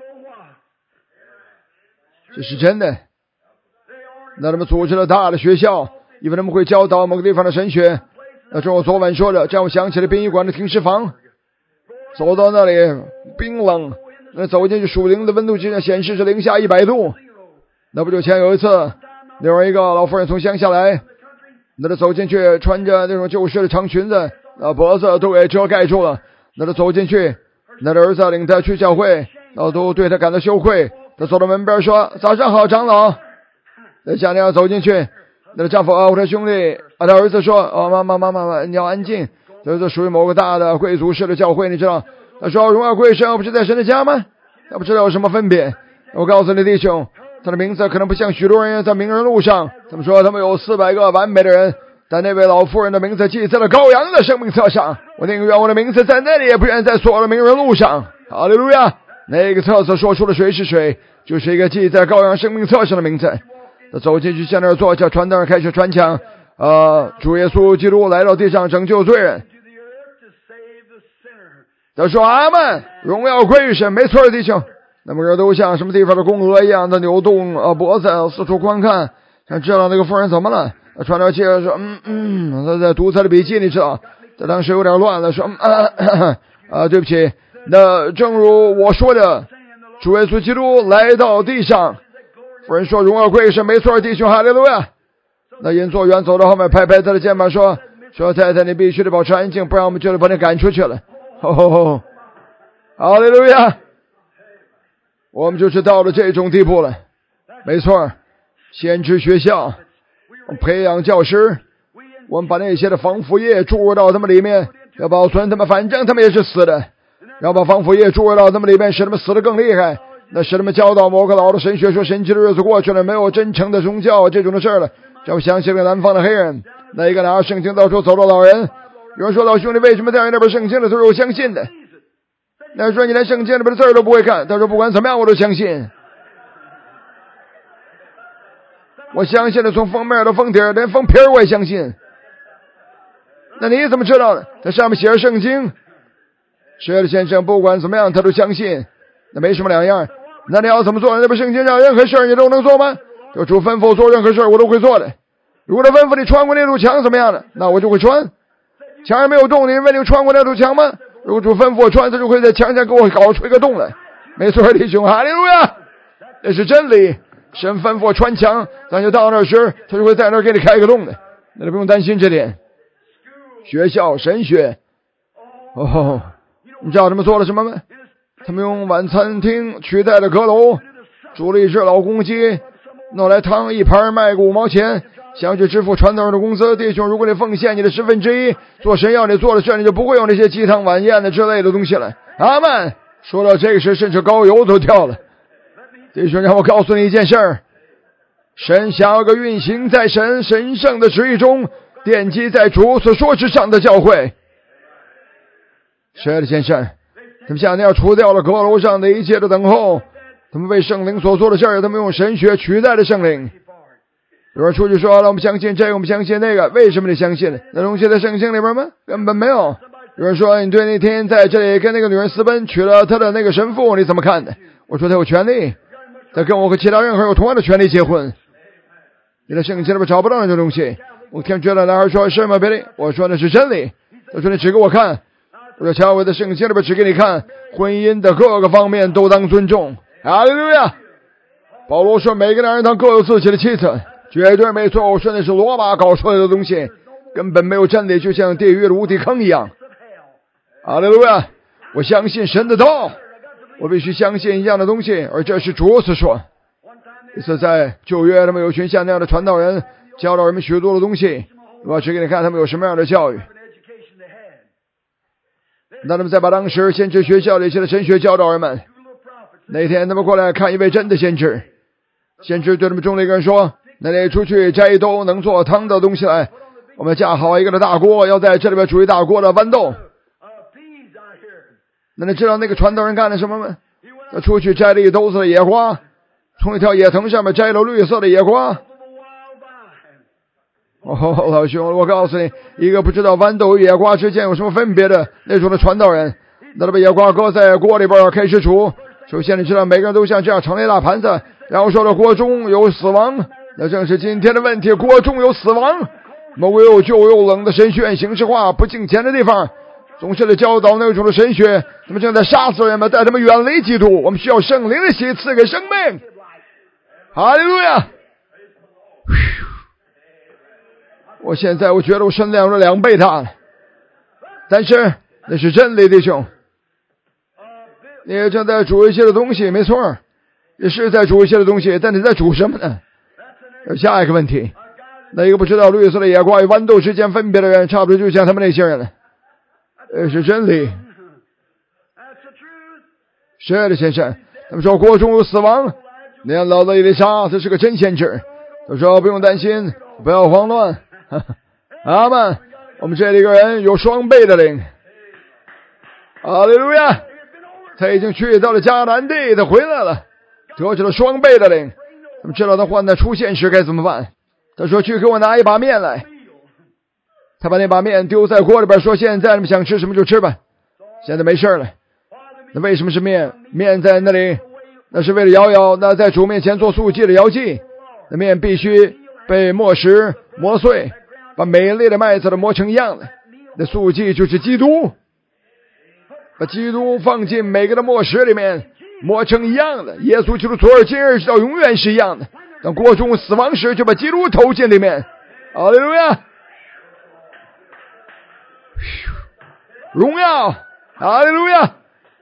这是真的。那他们组织了大的学校，因为他们会教导某个地方的神学。那正如我昨晚说的，这让我想起了殡仪馆的停尸房。走到那里冰冷，那走进去属灵的温度计上显示是零下一百度。那不久前有一次，那有一个老妇人从乡下来，那他走进去穿着那种旧式的长裙子，那脖子都给遮盖住了。那他走进去，那他儿子领他去教会，然后都对他感到羞愧。他走到门边说：“早上好，长老。”那下娘走进去，那个丈夫啊，我的兄弟啊，他儿子说：“哦，妈妈妈妈妈，你要安静。”这是属于某个大的贵族式的教会，你知道？他说：“荣耀归神，不是在神的家吗？他不知道有什么分别。”我告诉你弟兄，他的名字可能不像许多人在名人录上。他们说他们有四百个完美的人，但那位老妇人的名字记在了羔羊的生命册上。我宁愿我的名字在那里，也不愿在所有的名人录上。哈利路亚！那个册子说出了谁是谁，就是一个记在羔羊生命册上的名字。他走进去，在那儿坐下，传道人开始传讲，呃，主耶稣基督来到地上拯救罪人。他说：“阿们，荣耀归于神。”没错，弟兄。那么人都像什么地方的公鹅一样的扭动呃脖子，四处观看，想知道那个妇人怎么了。传道接着说：“嗯嗯，他在读他的笔记，你知道，他当时有点乱了，说：嗯啊啊，啊，对不起。那正如我说的，主耶稣基督来到地上。”妇人说：“荣耀归于神。”没错，弟兄，哈利路亚。那引座员走到后面，拍拍他的肩膀说：“说太太，你必须得保持安静，不然我们就得把你赶出去了。”吼吼吼！哈利路亚！我们就是到了这种地步了。没错，先知学校培养教师，我们把那些的防腐液注入到他们里面，要保存他们，反正他们也是死的，然后把防腐液注入到他们里面，使他们死得更厉害。那使他们教导某个老的神学，说神奇的日子过去了，没有真诚的宗教这种的事了。这我想起了南方的黑人，那一个拿着圣经到处走的老人。有人说：“老兄弟，为什么带着那本圣经的？”他说：“我相信的。”那人说：“你连圣经里边的字儿都不会看。”他说：“不管怎么样，我都相信。我相信的，从封面到封底，连封皮我也相信。”那你怎么知道的？它上面写着圣经。是的，先生，不管怎么样，他都相信。那没什么两样。那你要怎么做？那本圣经上任何事儿你都能做吗？就主吩咐我做任何事儿，我都会做的。如果他吩咐你穿过那堵墙怎么样的，那我就会穿。墙还没有洞，你问你穿过那堵墙吗？如果主吩咐我穿，他就会在墙上给我搞出一个洞来。没错，弟兄，哈利路亚，这是真理。神吩咐我穿墙，咱就到那时，他就会在那儿给你开一个洞的，那你不用担心这点。学校神学，哦，你知道他们做了什么吗？他们用晚餐厅取代了阁楼，煮了一只老公鸡，弄来汤一盘卖个五毛钱，想去支付传道人的工资。弟兄，如果你奉献你的十分之一做神要你做的事，你就不会有那些鸡汤晚宴的之类的东西了。阿们。说到这个时，甚至高油都掉了。弟兄，让我告诉你一件事儿，神想要个运行在神神圣的旨意中，奠基在主所说之上的教会。是的，先生，他们想要除掉了阁楼上的一切的等候，他们为圣灵所做的事儿，他们用神学取代了圣灵。有人出去说了，我们相信这个，我们相信那个，为什么你相信？那东西在圣经里边吗？根本没有。有人说你对那天在这里跟那个女人私奔，娶了他的那个神父，你怎么看的？我说他有权利，他跟我和其他任何有同样的权利结婚。 你的圣经里边找不到那种东西。我听觉得男孩说是吗，别理，我说那是真理。他说你指给我看，我说瞧我的圣经里边指给你看，婚姻的各个方面都当尊重。哈利路亚！保罗说每个男人他各有自己的妻子，绝对没错。我说那是罗马搞出来的东西，根本没有真理，就像地狱的无底坑一样。哈利路亚！我相信神的道，我必须相信一样的东西，而这是主所说。一次在旧约，他们有群像那样的传道人，教导人们许多的东西。我要指给你看他们有什么样的教育。那他们再把当时先知学校里一些的神学教导人们。那天他们过来看一位真的先知，先知对他们中的一个人说：那你出去摘一兜能做汤的东西来，我们架好一个的大锅，要在这里边煮一大锅的豌豆。那你知道那个传道人干了什么吗？他出去摘了一兜子的野瓜，从一条野藤上面摘了绿色的野瓜。哦，老兄，我告诉你，一个不知道豌豆与野瓜之间有什么分别的那种的传道人，那他把野瓜搁在锅里边开始煮。首先你知道每个人都像这样盛了一大盘子，然后说了锅中有死亡，那正是今天的问题，锅中有死亡。某又旧又冷的神学院形式化不敬虔的地方，总是在教导那种的神学，他们正在杀死人们，带他们远离基督。我们需要圣灵的洗赐给生命。哈利路亚！我现在我觉得我身量是两倍大了，但是那是真理，弟兄。你也正在煮一些的东西，没错，也是在煮一些的东西，但你在煮什么呢？下一个问题，那一个不知道绿色的野瓜与豌豆之间分别的人，差不多就像他们那些人了。这是真理。是的，先生。他们说锅中有死亡。那样老的伊丽莎，他是个真先知。他说不用担心，不要慌乱。阿们，我们这里一个人有双倍的灵。哈利路亚！他已经去到了迦南地，他回来了，得着了双倍的灵。他们知道他患难出现时该怎么办。他说去给我拿一把面来。他把那把面丢在锅里边，说现在你们想吃什么就吃吧，现在没事了。那为什么是面？面在那里，那是为了摇摇，那在主面前做素祭的摇祭。那面必须被磨石磨碎，把美丽的麦子都磨成一样的。那素祭就是基督，把基督放进每个的磨石里面，磨成一样的。耶稣基督昨日今日直到永远是一样的。当锅中死亡时，就把基督投进里面。哈利路亚！荣耀！哈利路亚！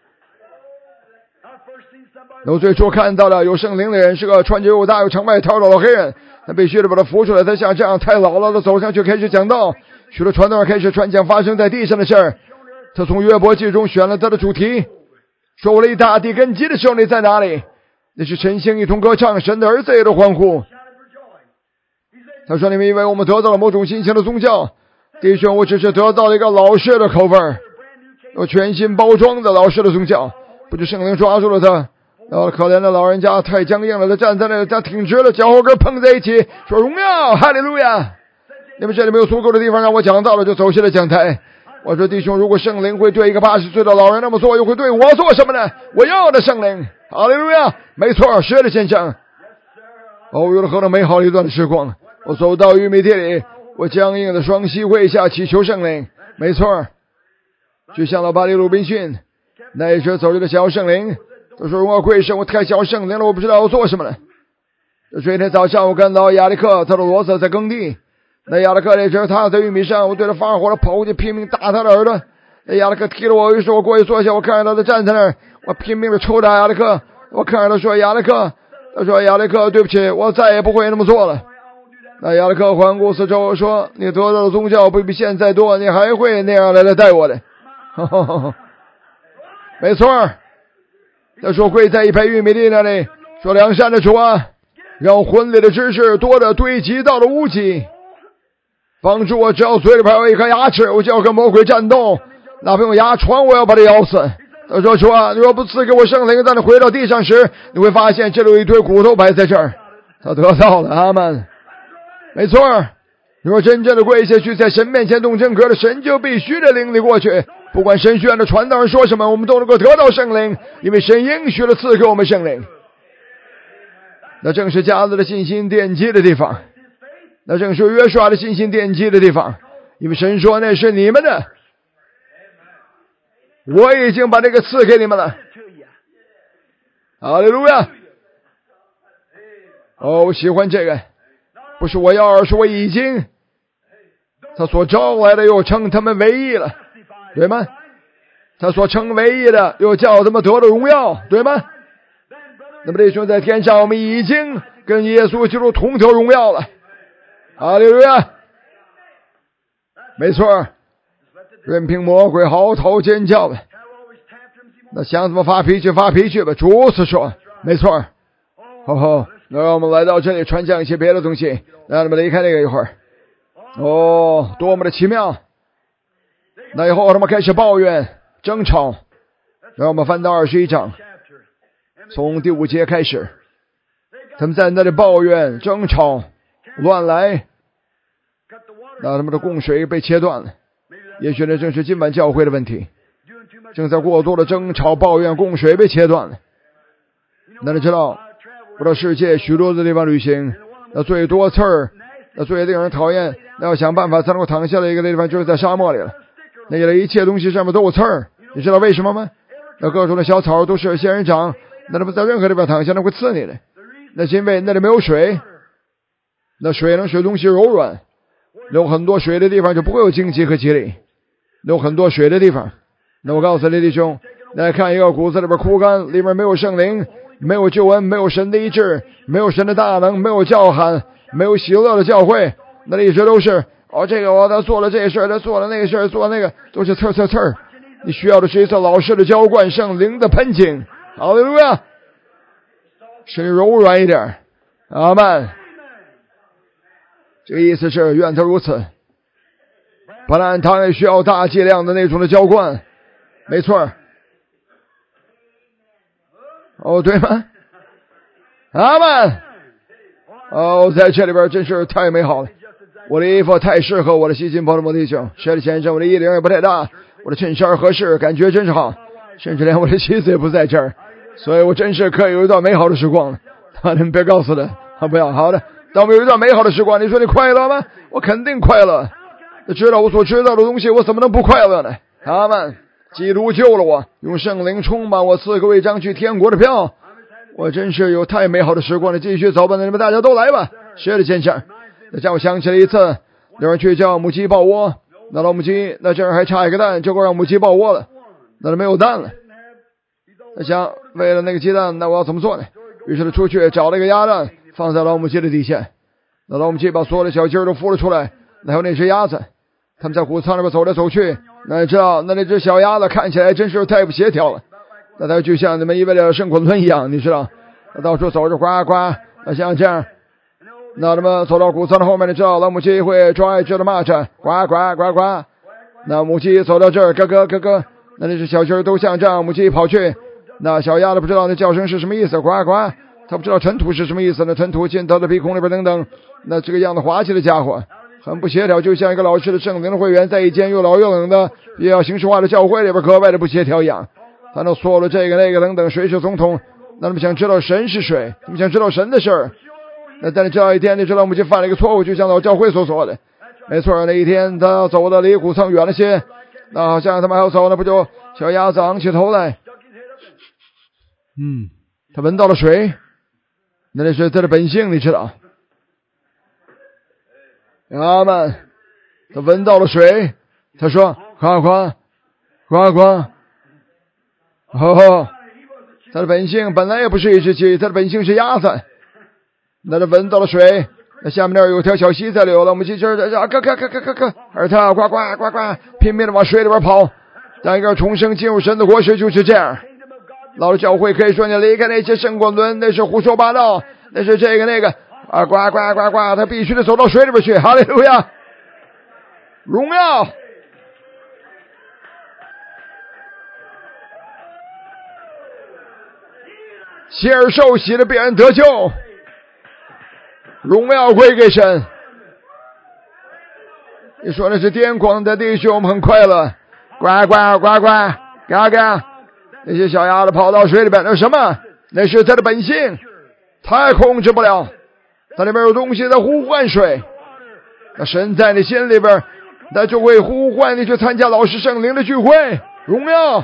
我最初看到了有圣灵的人，是个穿着又大又长外套的老黑人，他必须得把他扶出来。他像这样太老了，他走上去开始讲道。许多传道人开始传讲发生在地上的事儿。他从约伯记中选了他的主题，说我立大地根基的时候你在哪里？那是晨星一同歌唱，神的儿子也都欢呼。他说你们以为我们得到了某种新型的宗教，弟兄，我只是得到了一个老式的口味，有全新包装的老式的宗教。不就圣灵抓住了他，然后可怜的老人家太僵硬了，他站在那里，他挺直了，脚后跟碰在一起，说荣耀哈利路亚。你们这里没有足够的地方让我讲到了，就走下了讲台。我说弟兄，如果圣灵会对一个八十岁的老人那么做，又会对我做什么呢？我要的圣灵，哈利路亚。没错，是的先生。哦，有了何等美好的一段时光。我走到玉米地里，我僵硬的双膝跪下祈求圣灵。没错，就像老巴黎鲁宾逊那一时走着的小圣灵，他说我跪圣，我太小圣灵了，我不知道要做什么了。这一天早上，我看到亚历克他的骡子在耕地，那亚历克那时他在玉米上，我对他发火了，跑过去拼命打他的耳朵。那亚历克踢了我，于是我过去坐下，我看见他在站在那儿，我拼命的抽打亚历克。我看着他说亚历克，他说亚历克对不起，我再也不会那么做了。那亚历克环顾四周说，你得到的宗教不比现在多，你还会那样来来待我的。呵呵呵，没错。他说跪在一排玉米地那里，说良善的主啊，让婚礼的知识多的堆积到了屋脊，帮助我，只要嘴里边有一颗牙齿，我就要跟魔鬼战斗，哪怕用牙床我要把它咬死。他说主啊，你若不赐给我圣灵，当你回到地上时，你会发现这里有一堆骨头摆在这儿。他得到了，阿们。没错，如果真正的跪下去在神面前动真格的，神就必须的领你过去。不管神学院的传道人说什么，我们都能够得到圣灵，因为神应许了赐给我们圣灵。那正是家子的信心奠基的地方。 那正是约书亚的信心奠基的地方，因为神说那是你们的，我已经把这个赐给你们了。哈利路亚！哦，我喜欢这个，不是我要，而是我已经，他所招来的又称他们为义了，对吗？他所称为义的又叫他们得了荣耀，对吗？那么弟兄在天上，我们已经跟耶稣基督同得荣耀了。哈利路亚！没错，任凭魔鬼嚎啕尖叫吧，那想怎么发脾气发脾气吧，主是说，没错。好好，那让我们来到这里传讲一些别的东西，让我们离开那个一会儿。哦，多么的奇妙！那以后他们开始抱怨争吵，让我们翻到二十一章，从第五节开始，他们在那里抱怨争吵乱来，那他们的供水被切断了，也许那正是今晚教会的问题，正在过多的争吵抱怨供水被切断了。那你知道不知道世界许多的地方旅行，那最多刺儿，那最令人讨厌，那要想办法才能够躺下的一个地方就是在沙漠里了，那些一切东西上面都有刺儿，你知道为什么吗？那各种的小草都是仙人掌，那他们在任何地方躺下那会刺你的，那是因为那里没有水，那水能使东西柔软，有很多水的地方就不会有荆棘和棘藜，有很多水的地方，那我告诉你弟兄，来看一个骨子里边枯干，里面没有圣灵，没有救恩，没有神的医治，没有神的大能，没有叫喊，没有喜乐的教会，那一直都是哦，这个我他做了这事，他做了那个事，做那个都是刺刺刺。你需要的是一次老师的浇灌，圣灵的喷井。哈利路亚！使你柔软一点。阿们。这个意思是愿他如此。本来他也需要大剂量的那种的浇灌，没错。哦，对吗？阿们。哦，在这里边真是太美好了。我的衣服太适合我的西金包的摩弟兄，谁的先生，我的衣领也不太大，我的衬衫合适，感觉真是好，甚至连我的妻子也不在这儿，所以我真是可以有一段美好的时光了。啊，你们别告诉他，啊，不要，好的，当我们有一段美好的时光，你说你快乐吗？我肯定快乐。知道我所知道的东西，我怎么能不快乐呢？阿们，基督救了我，用圣灵充满我，赐各位张去天国的票，我真是有太美好的时光了。继续走吧，你们大家都来吧，谁的先生？那让我想起了一次，有人去叫母鸡抱窝，那老母鸡那这儿还差一个蛋，结果让母鸡抱窝了，那就没有蛋了。他想为了那个鸡蛋，那我要怎么做呢？于是他出去找了一个鸭蛋，放在老母鸡的底下。那老母鸡把所有的小鸡儿都孵了出来，还有那只鸭子，他们在谷仓里边走来走去。那你知道，那那只小鸭子看起来真是太不协调了，那它就像你们一位的圣滚轮一样，你知道，它到处走着呱呱，那像这样。那他们走到谷仓的后面，你知道老母鸡会抓一只的蚂蚱，呱呱呱呱。那母鸡走到这儿，咯咯咯咯，那那只小鸡儿都像这样，母鸡跑去。那小鸭子不知道那叫声是什么意思，呱呱，它不知道尘土是什么意思，那尘土进到了鼻孔里边等等，那这个样子滑稽的家伙，很不协调，就像一个老式的圣灵的会员在一间又老又冷的也要形式化的教会里边格外的不协调一样。他能说了这个那个等等，谁是总统？那他们想知道神是谁，他们想知道神的事儿。那但是这一天，你知道我们就犯了一个错误，就像老教会所说的，没错，那一天他走的离谷仓远了些，那好像他们还要走，那不就小鸭子昂起头来，嗯，他闻到了水，那是他的本性，你知道。阿们，他闻到了水，他说呱呱呱呱，哦，他的本性本来也不是一只鸡，他的本性是鸭子。那他闻到了水，那下面那儿有条小溪在流了，我们鸡儿啊咯咯咯咯咯咯，而他呱呱呱呱拼命的往水里边跑。当一个重生进入神的国时就是这样。老的教会可以说你离开那些圣滚轮，那是胡说八道，那是这个那个啊呱呱呱呱，他必须得走到水里边去。哈利路亚，荣耀。喜而受洗的必然得救，荣耀归给神。你说那是癫狂的弟兄，我们很快乐，呱呱呱呱嘎嘎。那些小鸭子跑到水里边，那是什么？那是它的本性，它也控制不了。它里面有东西在呼唤水， 那神在你心里边，那就会呼唤你去参加老师圣灵的聚会。荣耀，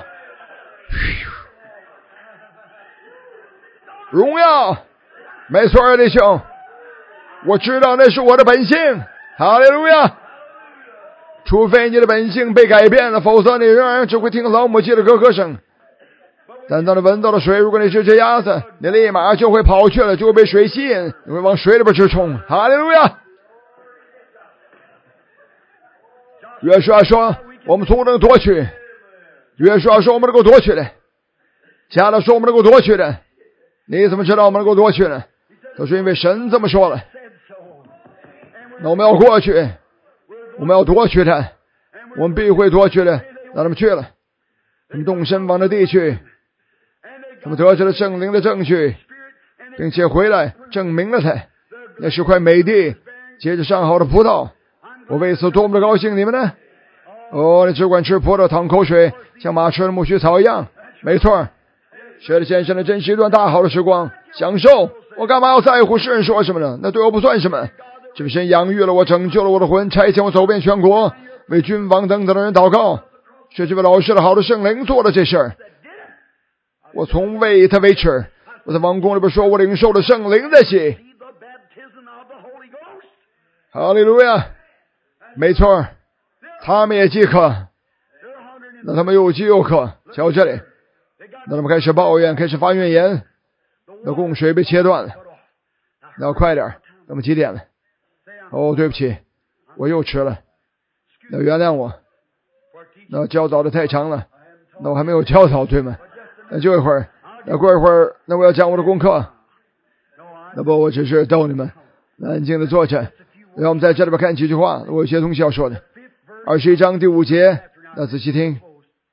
荣耀，没错，弟兄，我知道那是我的本性。哈利路亚！除非你的本性被改变了，否则你仍然只会听老母鸡的咯咯声。但当你闻到了水，如果你是只鸭子，你立马就会跑去了，就会被水吸引，你会往水里边去冲。哈利路亚！约书亚说我们从能夺取，约书亚说我们能够夺取的，加勒说我们能够夺取的。你怎么知道我们能够夺取呢？都是因为神这么说了。那我们要过去，我们要夺取它，我们必会夺取的。让他们去了，他们动身往那地去，他们得着了圣灵的证据，并且回来证明了它。那是块美地，结着上好的葡萄。我为此多么的高兴，你们呢？哦，你只管吃葡萄淌口水，像马吃了苜蓿草一样。没错，学了先生的真是一段大好的时光，享受。我干嘛要在乎世人说什么呢？那对我不算什么。这位神养育了我，拯救了我的魂，差遣我走遍全国，为君王等等的人祷告。是这位老师的好的圣灵做了这事儿，我从未他为耻。我在王宫里边说，我领受了圣灵的喜。哈利路亚！没错，他们也饥渴，那他们又饥又渴。瞧这里，那他们开始抱怨，开始发怨言。那供水被切断了，那要快点。那么几点了？哦，对不起，我又迟了，那原谅我。那教早的太长了，那我还没有教早，对吗？那就一会儿，那过一会儿，那我要讲我的功课。那不，我只是逗你们，安静的坐着。让我们在这里边看几句话，我有些东西要说的。二十一章第五节，那仔细听。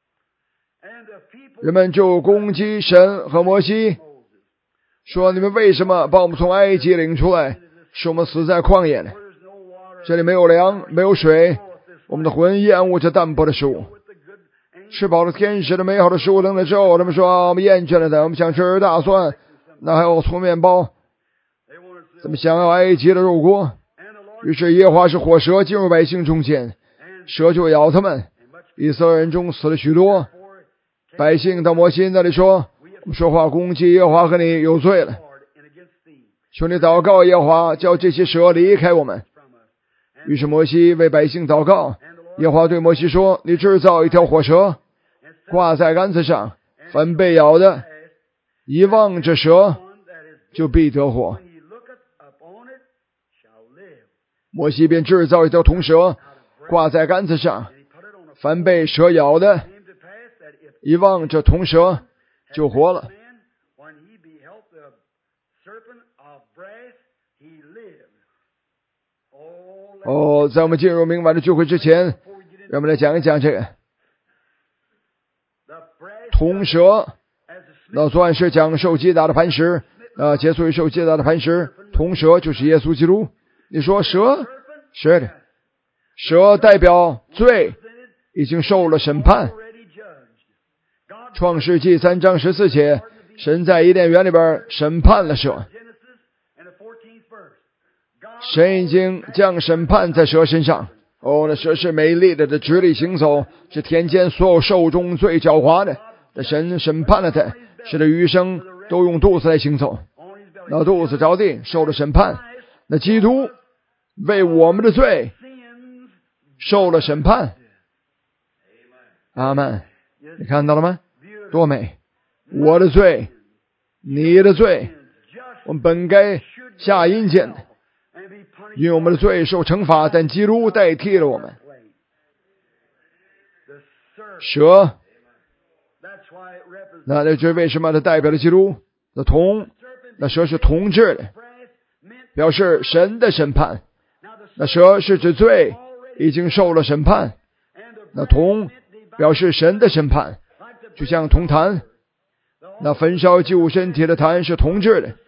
人们就攻击神和摩西，说你们为什么把我们从埃及领出来，使我们死在旷野呢？这里没有粮，没有水，我们的魂厌恶这淡薄的食物。吃饱了天使的美好的食物等等之后，他们说我们厌倦了的，我们想吃大蒜，那还有粗面包，怎么想要埃及的肉锅？于是耶和华是火蛇进入百姓中间，蛇就咬他们，以色列人中死了许多。百姓到摩西那里说，我们说话攻击耶和华和你有罪了，求你祷告耶和华，叫这些蛇离开我们。于是摩西为百姓祷告，耶和华对摩西说，你制造一条火蛇，挂在杆子上，凡被咬的一望着蛇就必得活。摩西便制造一条铜蛇，挂在杆子上，凡被蛇咬的一望着铜蛇就活了。哦，在我们进入明晚的聚会之前，让我们来讲一讲这个铜蛇。那昨晚是讲受击打的磐石，呃，结束于受击打的磐石。铜蛇就是耶稣基督。你说蛇是的，蛇代表罪，已经受了审判。创世纪三章十四节，神在伊甸园里边审判了蛇，神已经将审判在蛇身上。哦，那蛇是美丽的，的直立行走，是田间所有兽中最狡猾的。那神审判了他，使得余生都用肚子来行走，那肚子着地，受了审判。那基督为我们的罪受了审判。阿们，你看到了吗？多美！我的罪，你的罪，我们本该下阴间的，因为我们的罪受惩罚，但基督代替了我们。蛇，那这就是为什么它代表了基督的铜，那蛇是铜制的，表示神的审判。那蛇是指罪已经受了审判，那铜表示神的审判，就像铜坛，那焚烧祭物身体的坛是铜制的。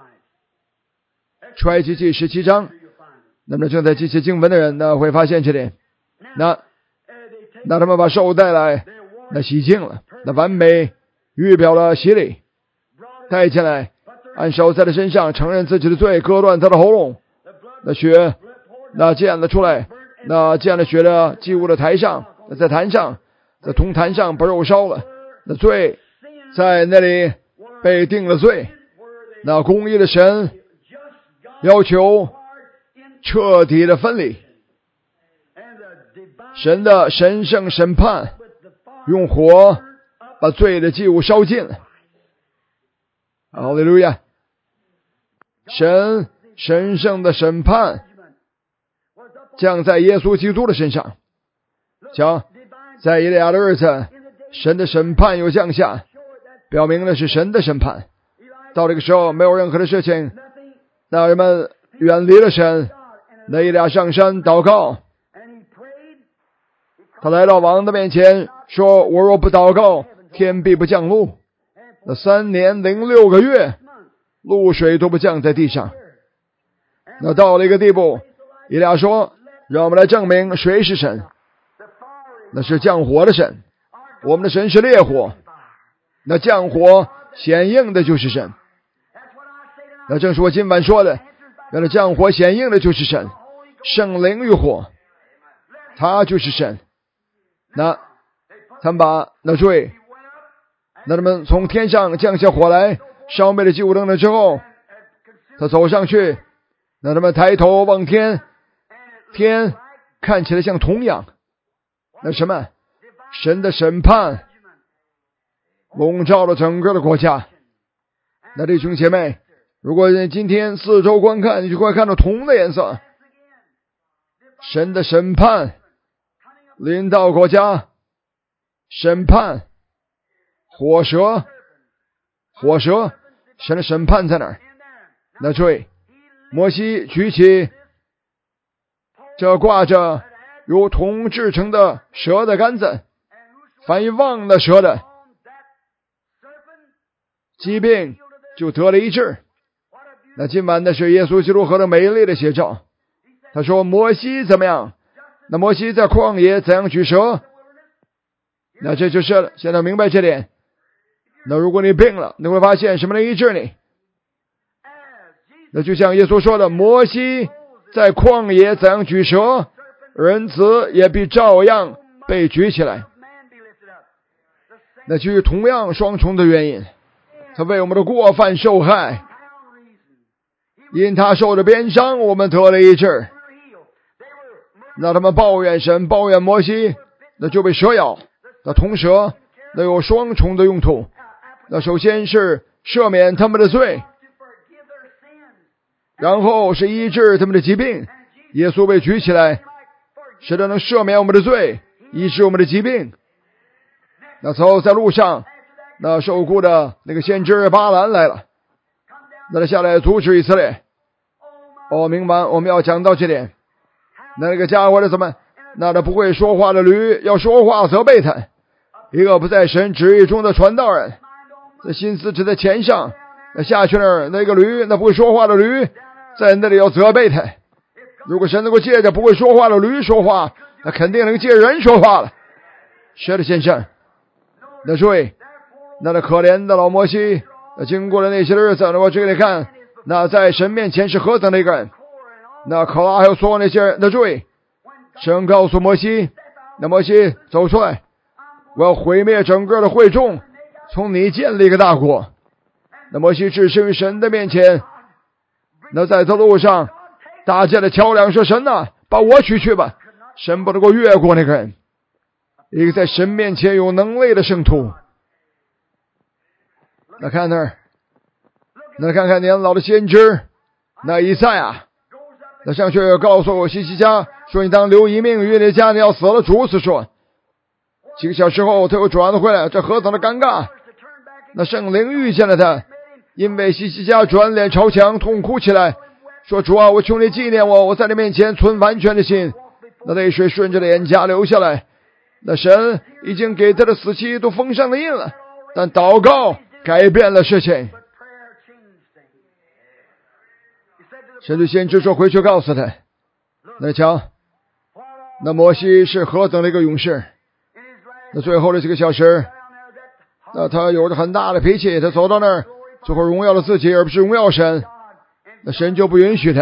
出埃及记十七章，那么正在记起经文的人呢，会发现这点。那那他们把兽带来，那洗净了，那完美预表了洗礼，带进来，按手在他身上，承认自己的罪，割断他的喉咙，那血那这样的出来，那这样的血的祭物的台上，在坛上，在铜坛上把肉烧了，那罪在那里被定了罪。那公义的神要求彻底的分离，神的神圣审判用火把罪的祭物烧尽了。哈利路亚！神神圣的审判降在耶稣基督的身上。瞧，在以利亚的日子，神的审判又降下，表明的是神的审判。到这个时候，没有任何的事情，那人们远离了神。那以利亚上山祷告，他来到王的面前说，我若不祷告，天必不降露。那三年零六个月，露水都不降在地上。那到了一个地步，以利亚说，让我们来证明谁是神。那是降火的神，我们的神是烈火，那降火显应的就是神。那正是我今晚说的，原来降火显应的就是神，圣灵与火，他就是神。那他们把那罪，那他们从天上降下火来，烧灭了祭物灯了之后，他走上去，那他们抬头望天，天看起来像铜样。那什么？神的审判笼罩了整个的国家。那弟兄姐妹，如果你今天四周观看，你就会看到铜的颜色。神的审判临到国家，审判火蛇，火蛇，神的审判在哪儿？那罪，摩西举起这挂着由铜制成的蛇的杆子，凡一望的蛇的疾病就得了医治。那今晚的是耶稣基督何等美丽的写照。他说摩西怎么样？那摩西在旷野怎样举蛇？那这就是了。现在明白这点。那如果你病了，你会发现什么能医治你？那就像耶稣说的，摩西在旷野怎样举蛇，人子也必照样被举起来。那就是同样双重的原因，他为我们的过犯受害，因他受的鞭伤，我们得了医治。那他们抱怨神，抱怨摩西，那就被蛇咬。那铜蛇那有双重的用途，那首先是赦免他们的罪，然后是医治他们的疾病。耶稣被举起来，使得能赦免我们的罪，医治我们的疾病。那时候在路上，那受雇的那个先知巴兰来了，那他下来阻止以色列。哦，明白，我们要讲到这点。那个家伙的怎么？那他不会说话的驴要说话责备他，一个不在神旨意中的传道人，这心思只在钱上。那下去那儿，那个驴，那不会说话的驴，在那里要责备他。如果神能够借着不会说话的驴说话，那肯定能借人说话了。是的，先生。那注意，那那可怜的老摩西，那经过了那些日子，那我这里看，那在神面前是何等的一个人。那可拉还有所有那些人，那注意，神告诉摩西，那摩西走出来，我要毁灭整个的会众，从你建立一个大国。那摩西置身于神的面前，那在这路上搭建的桥梁说，神啊，把我取去吧。神不能够越过那个人，一个在神面前有能力的圣徒。那看那儿，那看看年老的先知，那以赛亚，那上去告诉我西西家说，你当留一命于你的家，你要死了。主此说。几个小时后他又转了回来，这何等的尴尬。那圣灵遇见了他，因为西西家转脸朝墙痛哭起来，说，主啊，我求你纪念我，我在你面前存完全的心。那泪水顺着脸颊流下来。那神已经给他的死期都封上了印了，但祷告改变了事情。神对先知说，回去告诉他，那瞧，那摩西是何等的一个勇士。那最后的几个小时，那他有着很大的脾气，他走到那儿就会荣耀了自己，而不是荣耀神。那神就不允许他，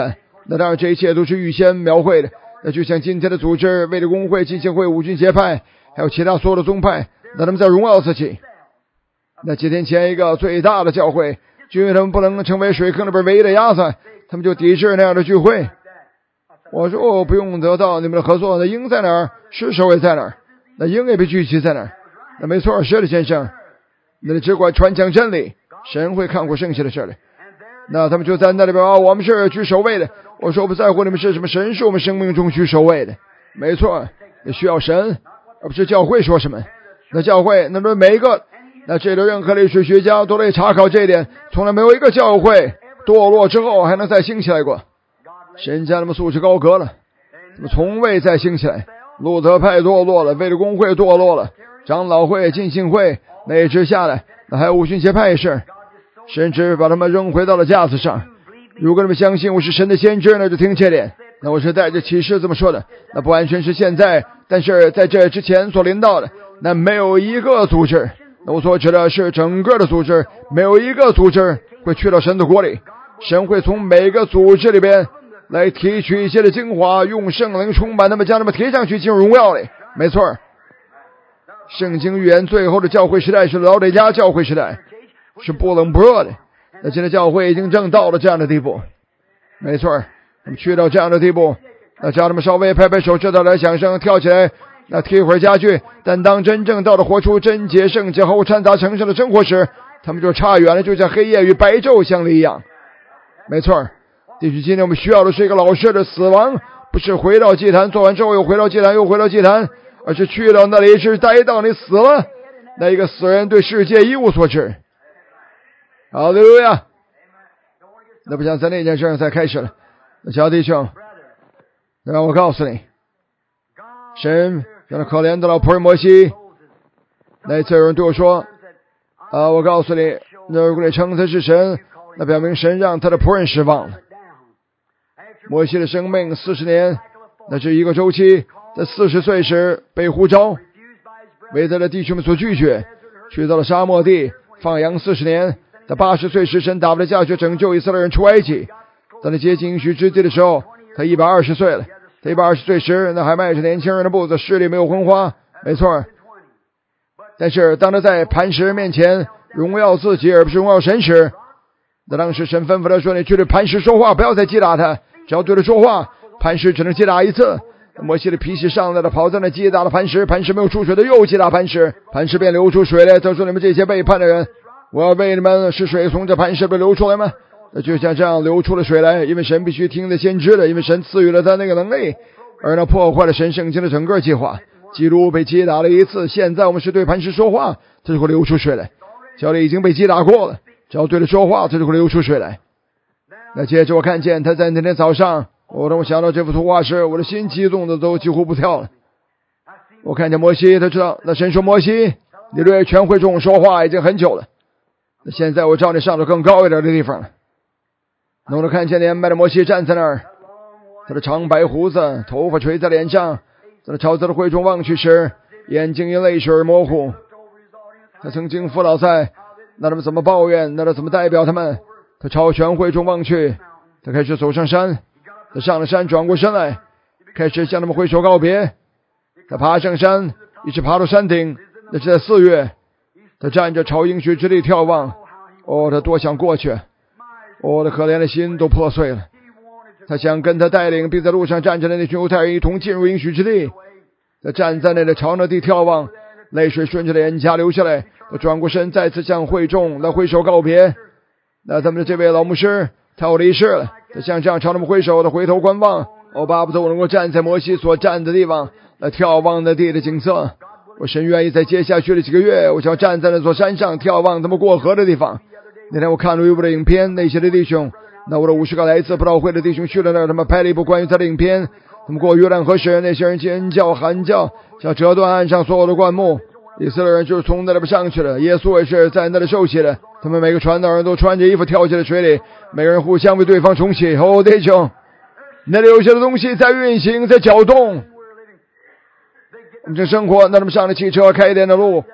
那当然这一切都是预先描绘的。那就像今天的组织，卫理公会、浸信会、五旬节派，还有其他所有的宗派，那他们在荣耀自己。那几天前一个最大的教会，就因为他们不能成为水坑里边唯一的鸭子，他们就抵制那样的聚会。我说哦，不用得到你们的合作，那鹰在哪儿？是守卫在哪儿？那鹰也被聚集在哪儿？那没错，是的，先生。那只管传讲真理，神会看过剩下的事儿的。那他们就在那里边啊、哦，我们是居首位的。我说我不在乎你们是什么神，是我们生命中居首位的。没错，也需要神，而不是教会说什么。那教会，那么每一个，那这里任何历史学家都得查考这一点，从来没有一个教会堕落之后还能再兴起来过。神将他们素质高阁了，他们从未再兴起来。路德派堕落了，卫理公会堕落了，长老会、浸信会那之下来，那还有五旬节派也是，神只把他们扔回到了架子上。如果你们相信我是神的先知，那就听这点。那我是带着启示这么说的，那不完全是现在，但是在这之前所临到的，那没有一个组织，那我所指的是整个的组织，没有一个组织会去到神的国里。神会从每个组织里边来提取一些的精华，用圣灵充满他们，将他们提上去进入荣耀里。没错，圣经预言最后的教会时代是老底嘉教会时代，是不冷不热的。那现在教会已经正到了这样的地步。没错，他们去到这样的地步，那叫他们稍微拍拍手，知道来响声，跳起来，那踢一会儿家具。但当真正到了活出贞洁圣洁后掺杂成圣的生活时，他们就差远了，就像黑夜与白昼相离一样。没错，弟兄，今天我们需要的是一个老师的死亡，不是回到祭坛，做完之后又回到祭坛，又回到祭坛，而是去到那里是待到你死了。那一个死人对世界一无所知。好的呀，那不想在那件事上才开始了。那小弟兄，让我告诉你，神让可怜的老仆人摩西。那次有人对我说啊，我告诉你，那如果你称他是神，那表明神让他的仆人失望了。摩西的生命四十年，那是一个周期，在四十岁时被呼召，为他的弟兄们所拒绝，去到了沙漠地放羊四十年。在八十岁时，神打不了下去，拯救以色列人出埃及。在他接近应许之地的时候，他一百二十岁了。他一百二十岁时，那还迈着年轻人的步子，视力没有昏花。没错，但是当他在磐石面前荣耀自己而不是荣耀神时，那当时神吩咐他说：“你去对磐石说话，不要再击打他，只要对他说话，磐石只能击打一次。”摩西的脾气上来了，跑在那击打了磐石，磐石没有出水的又击打磐石，磐石便流出水来。他说：“你们这些背叛的人，我要为你们使水从这磐石被流出来吗？”那就像这样流出了水来，因为神必须听得先知的，因为神赐予了他那个能力，而那破坏了神圣经的整个计划。基督被击打了一次，现在我们是对磐石说话，它就会流出水来。教练已经被击打过了，只要对他说话，它就会流出水来。那接着我看见他在那天早上，我让我想到这幅图画时，我的心激动的都几乎不跳了。我看见摩西，他知道，那神说：“摩西，你对全会众说话已经很久了，那现在我知道你上到更高一点的地方了。”那我看见年迈的摩西站在那儿，他的长白胡子，头发垂在脸上，在他朝他的会众望去时，眼睛因泪水而模糊。他曾经父老在，那他们怎么抱怨，那他怎么代表他们？他朝全会众望去，他开始走上山，他上了山，转过身来，开始向他们挥手告别。他爬上山，一直爬到山顶，那是在四月。他站着朝应许之地眺望，哦，他多想过去，我的可怜的心都破碎了。他想跟他带领并在路上站着的那群犹太人一同进入应许之地。他站在那里朝那地眺望，泪水顺着脸颊流下来。他转过身，再次向会众来挥手告别。那他们的这位老牧师他要离世了，他像这样朝他们挥手，他回头观望。我巴不得我能够站在摩西所站的地方来眺望那地的景色。我神愿意在接下去的几个月，我想要站在那座山上眺望他们过河的地方。那天我看了一部的影片，那些的弟兄，那我的五十个来自布道会的弟兄去了那儿，他们拍了一部关于他的影片。他们过约旦河时，那些人尖叫喊叫，想折断岸上所有的灌木。以色列人就是从那里边上去了，耶稣也是在那里受洗的。他们每个传道人都穿着衣服跳进了水里，每个人互相为对方重启。哦，弟兄，那里有些的东西在运行，在搅动。我们这生活，那他们上了汽车，开一点的路，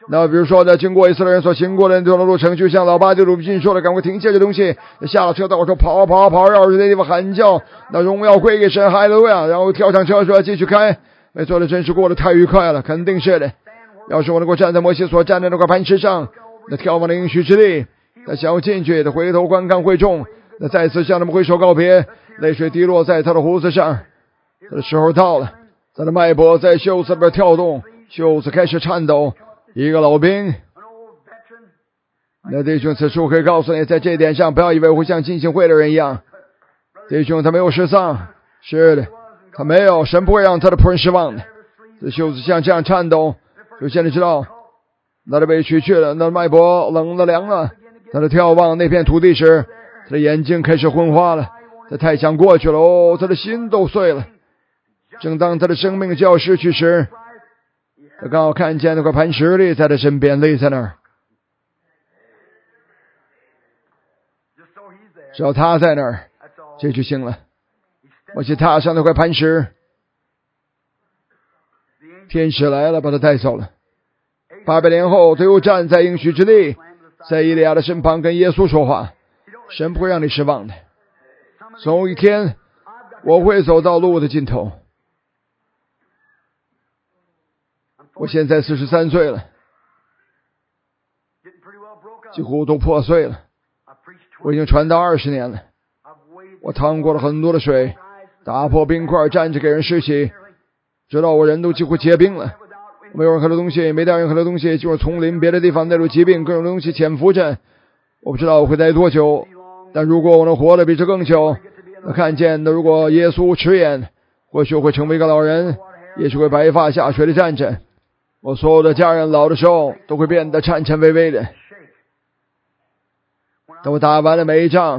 那比如说呢，经过以色列人所行过的这种路程，就像老巴的鲁宾说的，赶快停下这东西，下了车道说跑跑跑，绕着这地方喊叫，那荣耀归给神，哈利路亚，然后跳上车说继续开。没错的，真是过得太愉快了，肯定是的。要是我能够站在摩西所站的那块磐石上，那眺望的应许之地，那想要进去的回头观看会众，那再次向他们挥手告别，泪水滴落在他的胡子上。这时候到了，他的脉搏在袖子里边跳动，袖子开始颤抖。一个老兵，那弟兄，此处可以告诉你，在这一点上不要以为会像进行会的人一样，弟兄，他没有失丧，是的，他没有，神不会让他的仆人失望的。这袖子像这样颤抖，就现在知道他的被取去了，那的脉搏冷了凉了，他的眺望那片土地时，他的眼睛开始昏花了，他太想过去了，哦，他的心都碎了。正当他的生命就要失去时，他刚好看见那块磐石立在他身边，立在那儿，只要他在那儿，这就行了。我去踏上那块磐石，天使来了，把他带走了。八百年后，他又站在应许之地，在以利亚的身旁跟耶稣说话。神不会让你失望的，总有一天我会走到路的尽头。我现在四十三岁了，几乎都破碎了。我已经传道二十年了，我趟过了很多的水，打破冰块，站着给人施洗，直到我人都几乎结冰了，没有任何的东西，没带任何的东西，就是丛林别的地方那种疾病各种东西潜伏着。我不知道我会待多久，但如果我能活得比这更久，我看见的如果耶稣迟延，或许我会成为一个老人，也许会白发下垂的站着。我所有的家人老的时候都会变得颤颤巍巍的。等我打完了每一仗，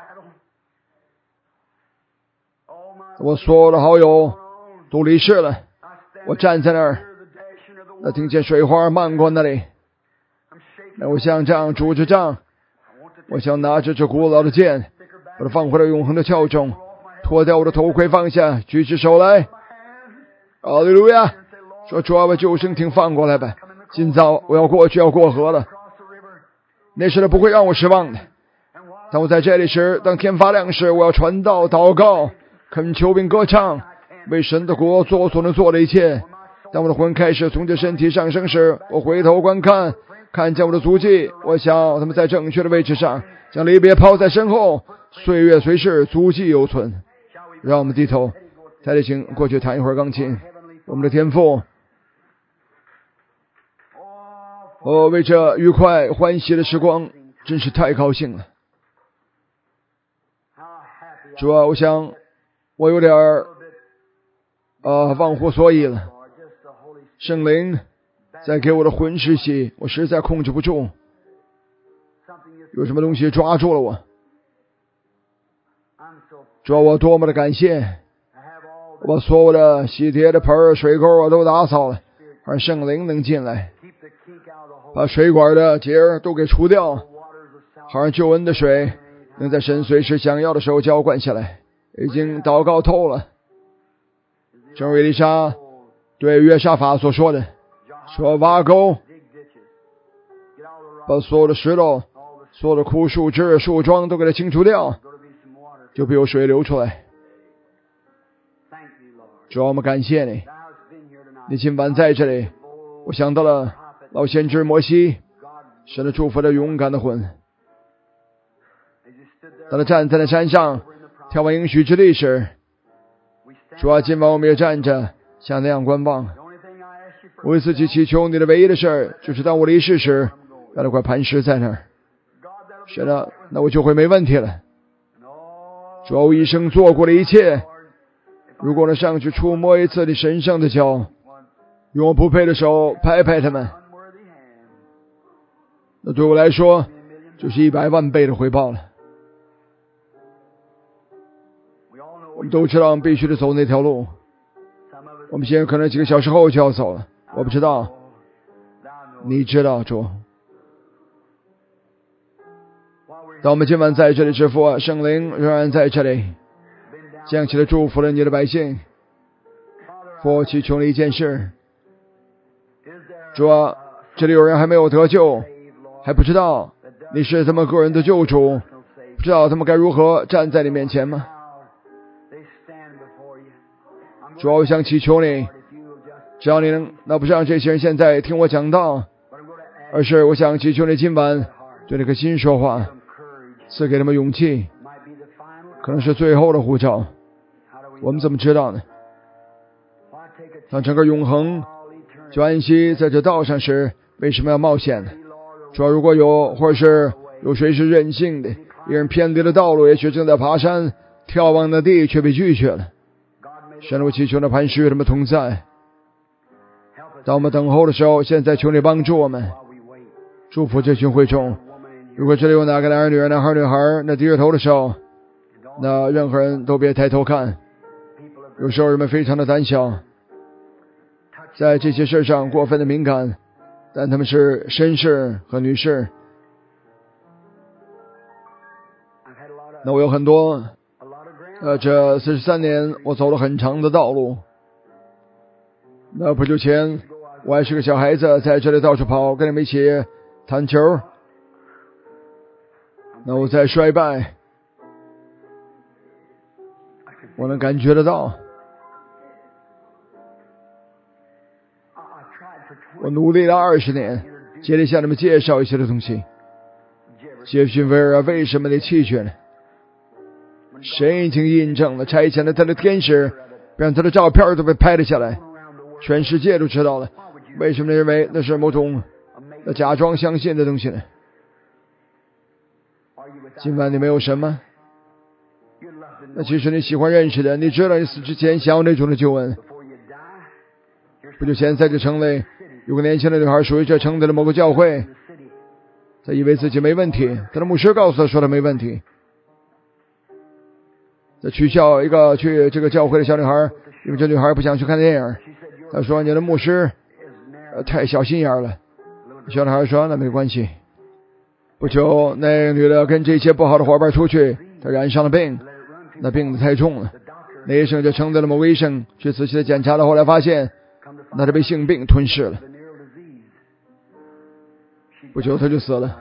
我所有的好友都离世了，我站在那儿，那听见水花漫过那里，那我像这样拄着杖，我想拿着这古老的剑，把它放回到永恒的鞘中，脱掉我的头盔放下，举起手来，哈利路亚，说主啊，把救生艇放过来吧，今早我要过去，要过河了。那时他不会让我失望的。当我在这里时，当天发亮时，我要传道、祷告、恳求并歌唱，为神的国做我所能做的一切。当我的魂开始从这身体上升时，我回头观看，看见我的足迹，我想他们在正确的位置上，将离别抛在身后，岁月随逝，足迹犹存。让我们低头，再请过去弹一会儿钢琴。我们的天父，哦，为这愉快欢喜的时光真是太高兴了。主啊，我想我有点儿呃忘乎所以了。圣灵在给我的魂施洗，我实在控制不住，有什么东西抓住了我。主啊，我多么的感谢，我把所有的洗碟的盆水沟我都打扫了，让圣灵能进来，把水管的结都给除掉，好让救恩的水能在神随时想要的时候浇灌下来。已经祷告透了，正如以利沙对约沙法所说的，说挖沟，把所有的石头、所有的枯树枝、树桩都给它清除掉，就必有水流出来。主啊，我们感谢你，你今晚在这里，我想到了老先知摩西，神的祝福的勇敢的魂。当他站在那山上眺望应许之地时，主啊，今晚我们也站着向那样观望。我为自己祈求你的唯一的事儿，就是当我离世时，让那块磐石在那儿。神啊，那我就会没问题了。主啊，我一生做过的一切，如果能上去触摸一次你神圣的脚，用我不配的手拍拍他们，那对我来说就是一百万倍的回报了。我们都知道我们必须得走那条路，我们现在可能几个小时后就要走了，我不知道，你知道主。当我们今晚在这里之父，圣灵仍然在这里降起了祝福了你的百姓。父，祈求了一件事，主啊， 这里有人还没有得救，还不知道你是他们个人的救主，不知道他们该如何站在你面前吗？主要我想祈求你，只要你能，那不是让这些人现在听我讲道，而是我想祈求你今晚对那颗心说话，赐给他们勇气，可能是最后的呼召。我们怎么知道呢？当整个永恒就安息在这道上时，为什么要冒险呢？主要如果有，或者是有谁是任性的，一人偏离了道路，也许正在爬山，眺望的地却被拒绝了。神，我祈求那磐石与他们同在。当我们等候的时候，现在求你帮助我们，祝福这群会众。如果这里有哪个男人、女人、男孩、女孩，那低着头的时候，那任何人都别抬头看。有时候人们非常的胆小，在这些事上过分的敏感，但他们是绅士和女士。那我有很多呃，这四十三年我走了很长的道路。那不久前我还是个小孩子，在这里到处跑，跟你们一起弹球。那我在衰败，我能感觉得到。我努力了二十年，竭力向你们介绍一些的东西。杰逊威尔为什么你弃绝呢？神已经印证了，差遣了他的天使，让他的照片都被拍了下来，全世界都知道了。为什么你认为那是某种假装相信的东西呢？今晚你没有什么？那其实你喜欢认识的，你知道你死之前想要那种的救恩。不久前在这城内有个年轻的女孩，属于这城的某个教会，她以为自己没问题，她的牧师告诉她说她没问题。在取笑一个去这个教会的小女孩，因为这女孩不想去看电影，她说你的牧师、呃、太小心眼了。小女孩说那没关系。不久那个女的跟这些不好的伙伴出去，她染上了病，那病得太重了，那医生就承担了某个医生去仔细的检查了，后来发现那她被性病吞噬了，不久她就死了。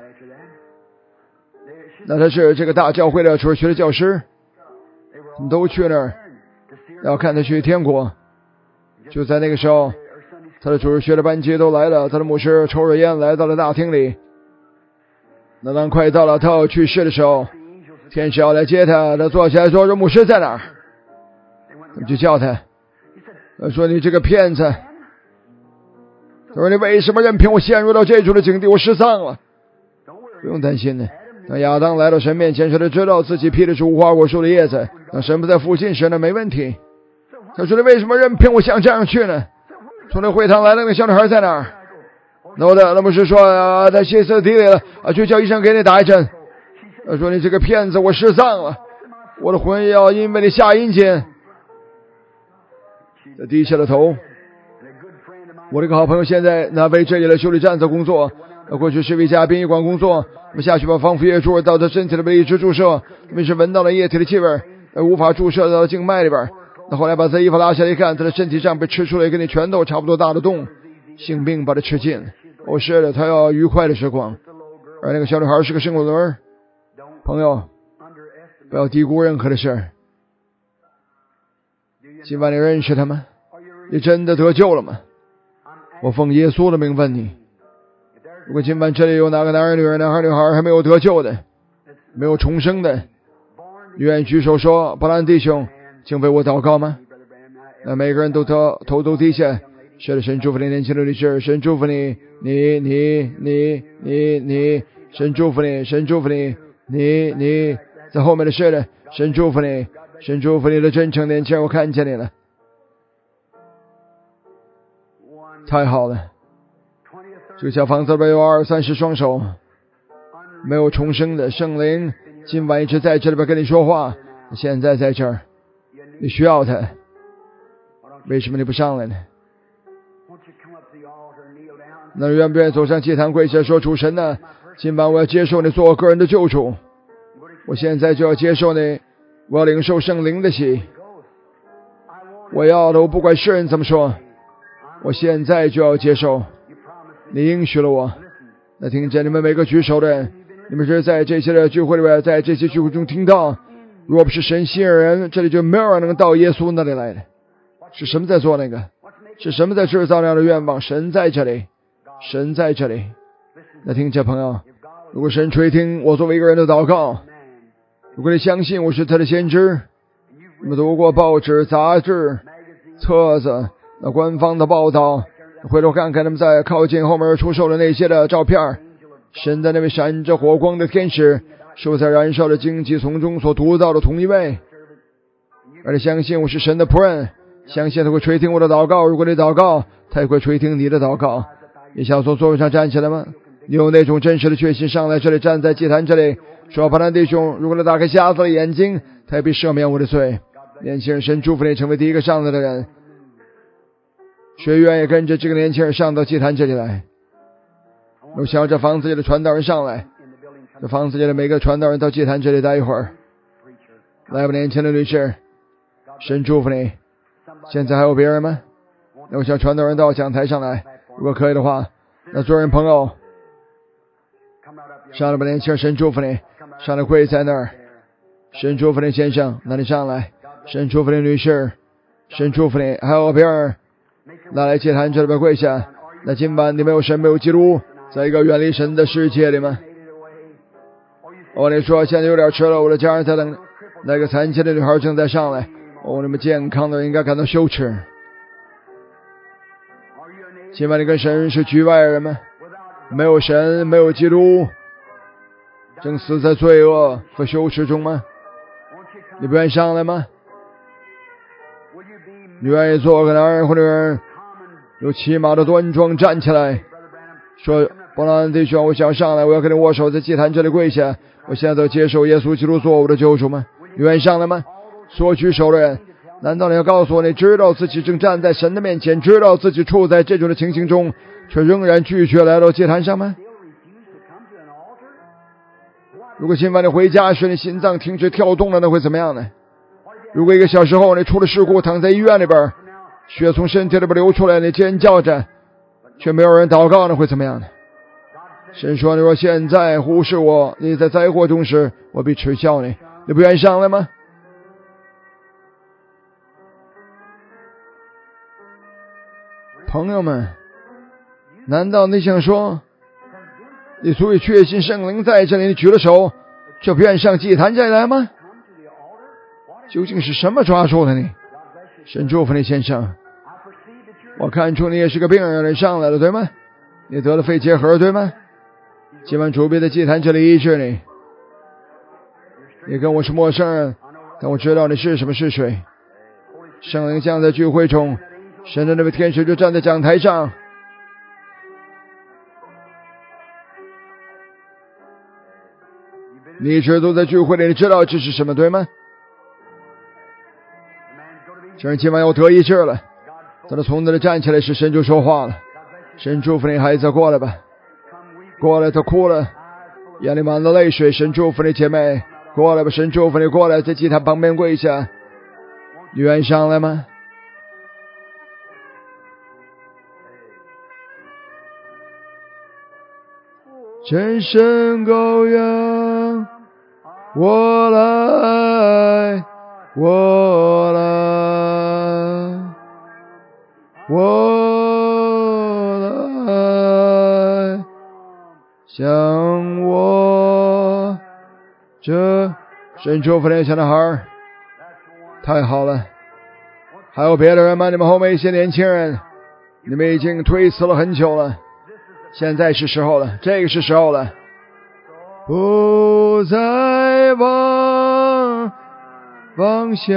那她是这个大教会的主日学的教师，他们都去那儿要看她去天国。就在那个时候，她的主日学的班级都来了，她的牧师抽着烟来到了大厅里。那当快到了他要去世的时候，天使要来接他，他坐起来说这牧师在哪儿？他们就叫他，他说你这个骗子，他说你为什么任凭我陷入到这种的境地，我失丧了。不用担心的，当亚当来到神面前时，他知道自己劈的是无花果树的叶子，当神不在附近时呢，没问题。他说你为什么任凭我像这样去呢？从那会堂来的那个小女孩在哪儿？那我的那不是说啊，在歇斯底里了啊，就叫医生给你打一针。他说你这个骗子，我失丧了，我的魂要因为你下阴间。他低下了头。我这个好朋友现在那为这里的修理站在工作，那过去是为一家殡仪馆工作。我们下去把防腐液注入到他身体里边一直注射，他们是闻到了液体的气味，无法注射到静脉里边。那后来把他衣服拉下来一看，他的身体上被吃出了一个跟你拳头差不多大的洞，性病把他吃尽。哦，是的，他要愉快的时光。而那个小女孩是个圣果轮。朋友，不要低估任何的事。今晚你认识他吗？你真的得救了吗？我奉耶稣的名问你，如果今晚这里有哪个男人、女人、男孩、女孩还没有得救的，没有重生的，你愿意举手说伯兰弟兄请为我祷告吗？那每个人都头头都低下。是的，神祝福你，年轻的女士，神祝福你，你你你你你，神祝福你，神祝福你，你你在后面的是的，神祝福你，神祝福你的真诚年轻人，我看见你了，太好了。这个小房子里边有二三十双手，没有重生的圣灵今晚一直在这里边跟你说话，现在在这儿，你需要他，为什么你不上来呢？那愿不愿意走上祭坛跪下说，主神呢，今晚我要接受你做我个人的救主，我现在就要接受你，我要领受圣灵的喜，我要的我不管世人怎么说，我现在就要接受。 你应许了我。那听见你们每个举手的人，你们是在这些的聚会里边，在这些聚会中听到，如果不是神吸引人，这里就没有人能到耶稣那里来的。是什么在做那个？是什么在制造那样的愿望？神在这里，神在这里。那听见朋友，如果神垂听我作为一个人的祷告，如果你相信我是他的先知，你们读过报纸、杂志、册子，那官方的报道，回头看看他们在靠近后面出售的那些的照片，神在那位闪着火光的天使，是我在燃烧的荆棘丛中所读到的同一位。而你相信我是神的仆人，相信他会垂听我的祷告，如果你祷告，他也会垂听你的祷告。你想从座位上站起来吗？你有那种真实的决心上来这里，站在祭坛这里，说巴兰弟兄，如果他打开瞎子的眼睛，他也必赦免我的罪。年轻人，神祝福你成为第一个上来的人。学员也跟着这个年轻人上到祭坛这里来。我想要这房子里的传道人上来，这房子里的每个传道人到祭坛这里待一会儿。来吧，年轻的女士，神祝福你。现在还有别人吗？那我想传道人到讲台上来，如果可以的话，那做人朋友上来吧，年轻人，神祝福你，上来跪在那儿。神祝福你先生，那你上来。神祝福你女士，神祝福你。还有别人，那来祭坛这里边跪下。那今晚你没有神没有基督，在一个远离神的世界里吗？我跟你说，现在有点迟了，我的家人在等。那个残疾的女孩正在上来。哦，你们健康的人应该感到羞耻。今晚你跟神是局外人吗？没有神，没有基督，正死在罪恶和羞耻中吗？你不愿意上来吗？你愿意做个男人或者人，有起码的端庄站起来，说伯兰弟兄，我想上来，我要跟你握手，在祭坛这里跪下，我现在都接受耶稣基督做我的救主吗？你愿意上来吗？所举手的人，难道你要告诉我，你知道自己正站在神的面前，知道自己处在这种的情形中，却仍然拒绝来到祭坛上吗？如果今晚你回家时你心脏停止跳动了，那会怎么样呢？如果一个小时后你出了事故，躺在医院里边，血从身体里边流出来，你尖叫着，却没有人祷告，那会怎么样呢？神说，你说现在忽视我，你在灾祸中时，我必耻笑你。你不愿意上来吗？朋友们，难道你想说，你足以确信圣灵在这里，你举了手，却不愿上祭坛这里来吗？究竟是什么抓住了你？神祝福你先生，我看出你也是个病人，你上来了对吗？你得了肺结核对吗？今晚主必在祭坛这里医治你。你跟我是陌生人，但我知道你是什么是谁。圣灵降在聚会中，神的那位天使就站在讲台上。你一直都在聚会里，你知道这是什么对吗？这人今晚要得医治了。当他从那里站起来时，神就说话了。神祝福你孩子，过来吧，过来。他哭了，眼里满了泪水。神祝福你姐妹，过来吧。神祝福你，过来，在祭坛旁边跪下。你愿意上来吗？真神羔羊，我来，我来，我来，向我这神祝福那小男孩，太好了。还有别的人吗？你们后面一些年轻人，你们已经推辞了很久了，现在是时候了，这个是时候了。不再忘放下，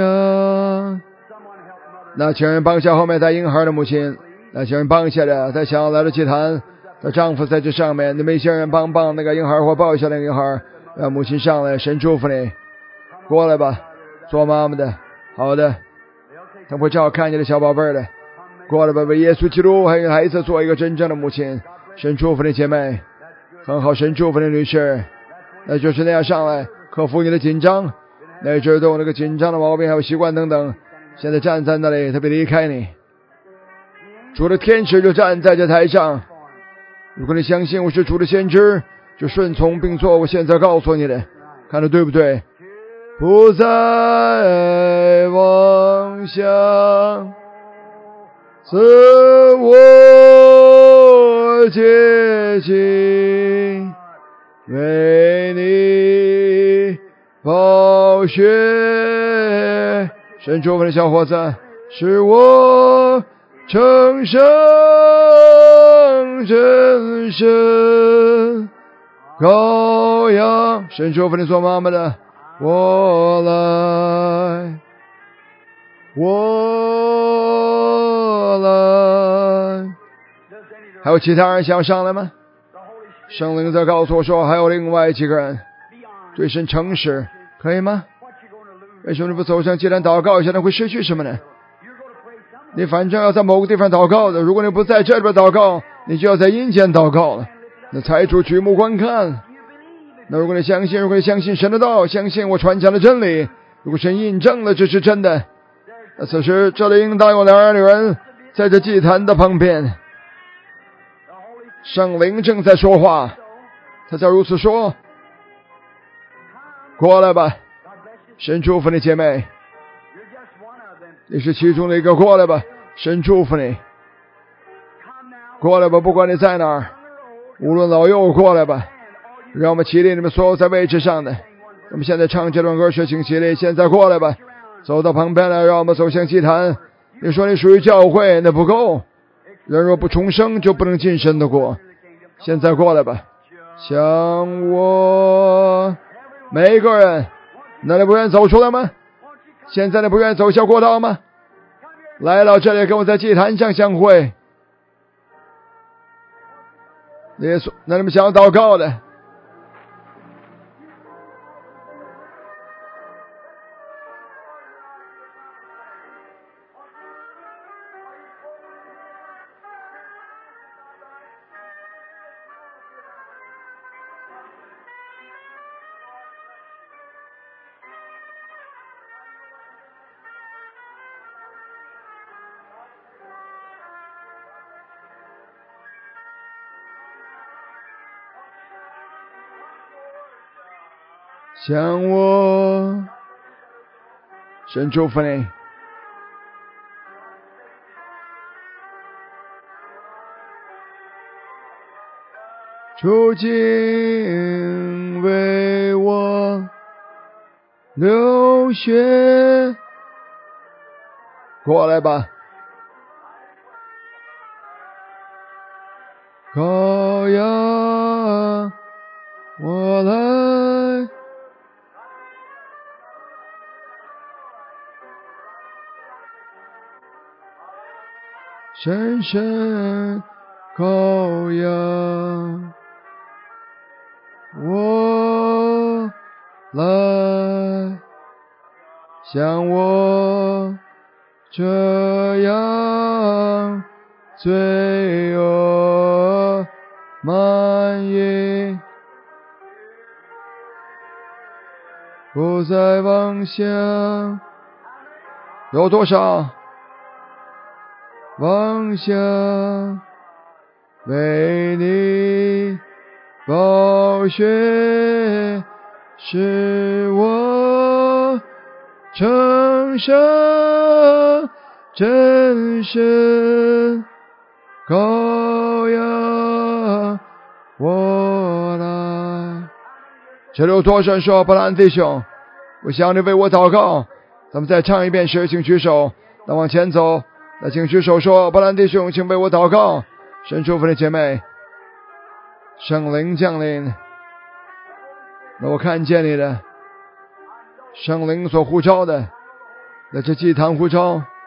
那请人帮下后面带婴孩的母亲，那请人帮下的在想要来的祭坛，她丈夫在这上面，你们一些人帮帮那个婴孩或抱一下那个婴孩，让母亲上来。神祝福你，过来吧，做妈妈的，好的，他会照好看你的小宝贝的，过来吧，为耶稣基督还有孩子做一个真正的母亲。神祝福你姐妹，很好。神祝福你女士，那就是那样上来克服你的紧张，那阵都有那个紧张的毛病还有习惯等等，现在站在那里，他别离开你。主的天使就站在这台上， 如果你相信我是主的先知，就顺从并做我现在告诉你的，看得对不对？不再妄想自我接近，为你宝血，伸出我的小伙子，使我成圣真神羔羊，伸出我的做妈妈的，我来，我来。还有其他人想上来吗？圣灵在告诉我说还有另外几个人对神诚实，可以吗？为什么你不走上祭坛祷告一下，那会失去什么呢？你反正要在某个地方祷告的，如果你不在这边祷告，你就要在阴间祷告了。那财主举目观看。那如果你相信，如果你相信神的道，相信我传讲的真理，如果神印证了这是真的，那此时这里应当有两个女人在这祭坛的旁边，圣灵正在说话，他在如此说：过来吧，神祝福你姐妹，你是其中的一个，过来吧，神祝福你，过来吧，不管你在哪儿，无论老幼，过来吧。让我们起立，你们所有在位置上的，我们现在唱这段歌曲，请起立，现在过来吧，走到旁边来，让我们走向祭坛。你说你属于教会，那不够，人若不重生就不能进神的国。现在过来吧，向我每一个人，那你不愿走出来吗？现在你不愿走下过道吗？来到这里跟我在祭坛上相会。耶稣，那你们想要祷告的，向我，神祝福你。主今为我流血，过来吧，羔羊，我来。深深羔羊，我来，像我这样罪恶满盈，不再妄想，有多少妄想，为你宝血使我成圣真神羔羊，我来。这里有多少人说布兰弟兄，我想你为我祷告，咱们再唱一遍时请举手，那往前走，那请举手说布兰弟兄请为我祷告。神祝福你姐妹，圣灵降临，那我看见你的圣灵所呼召的，那这祭坛呼召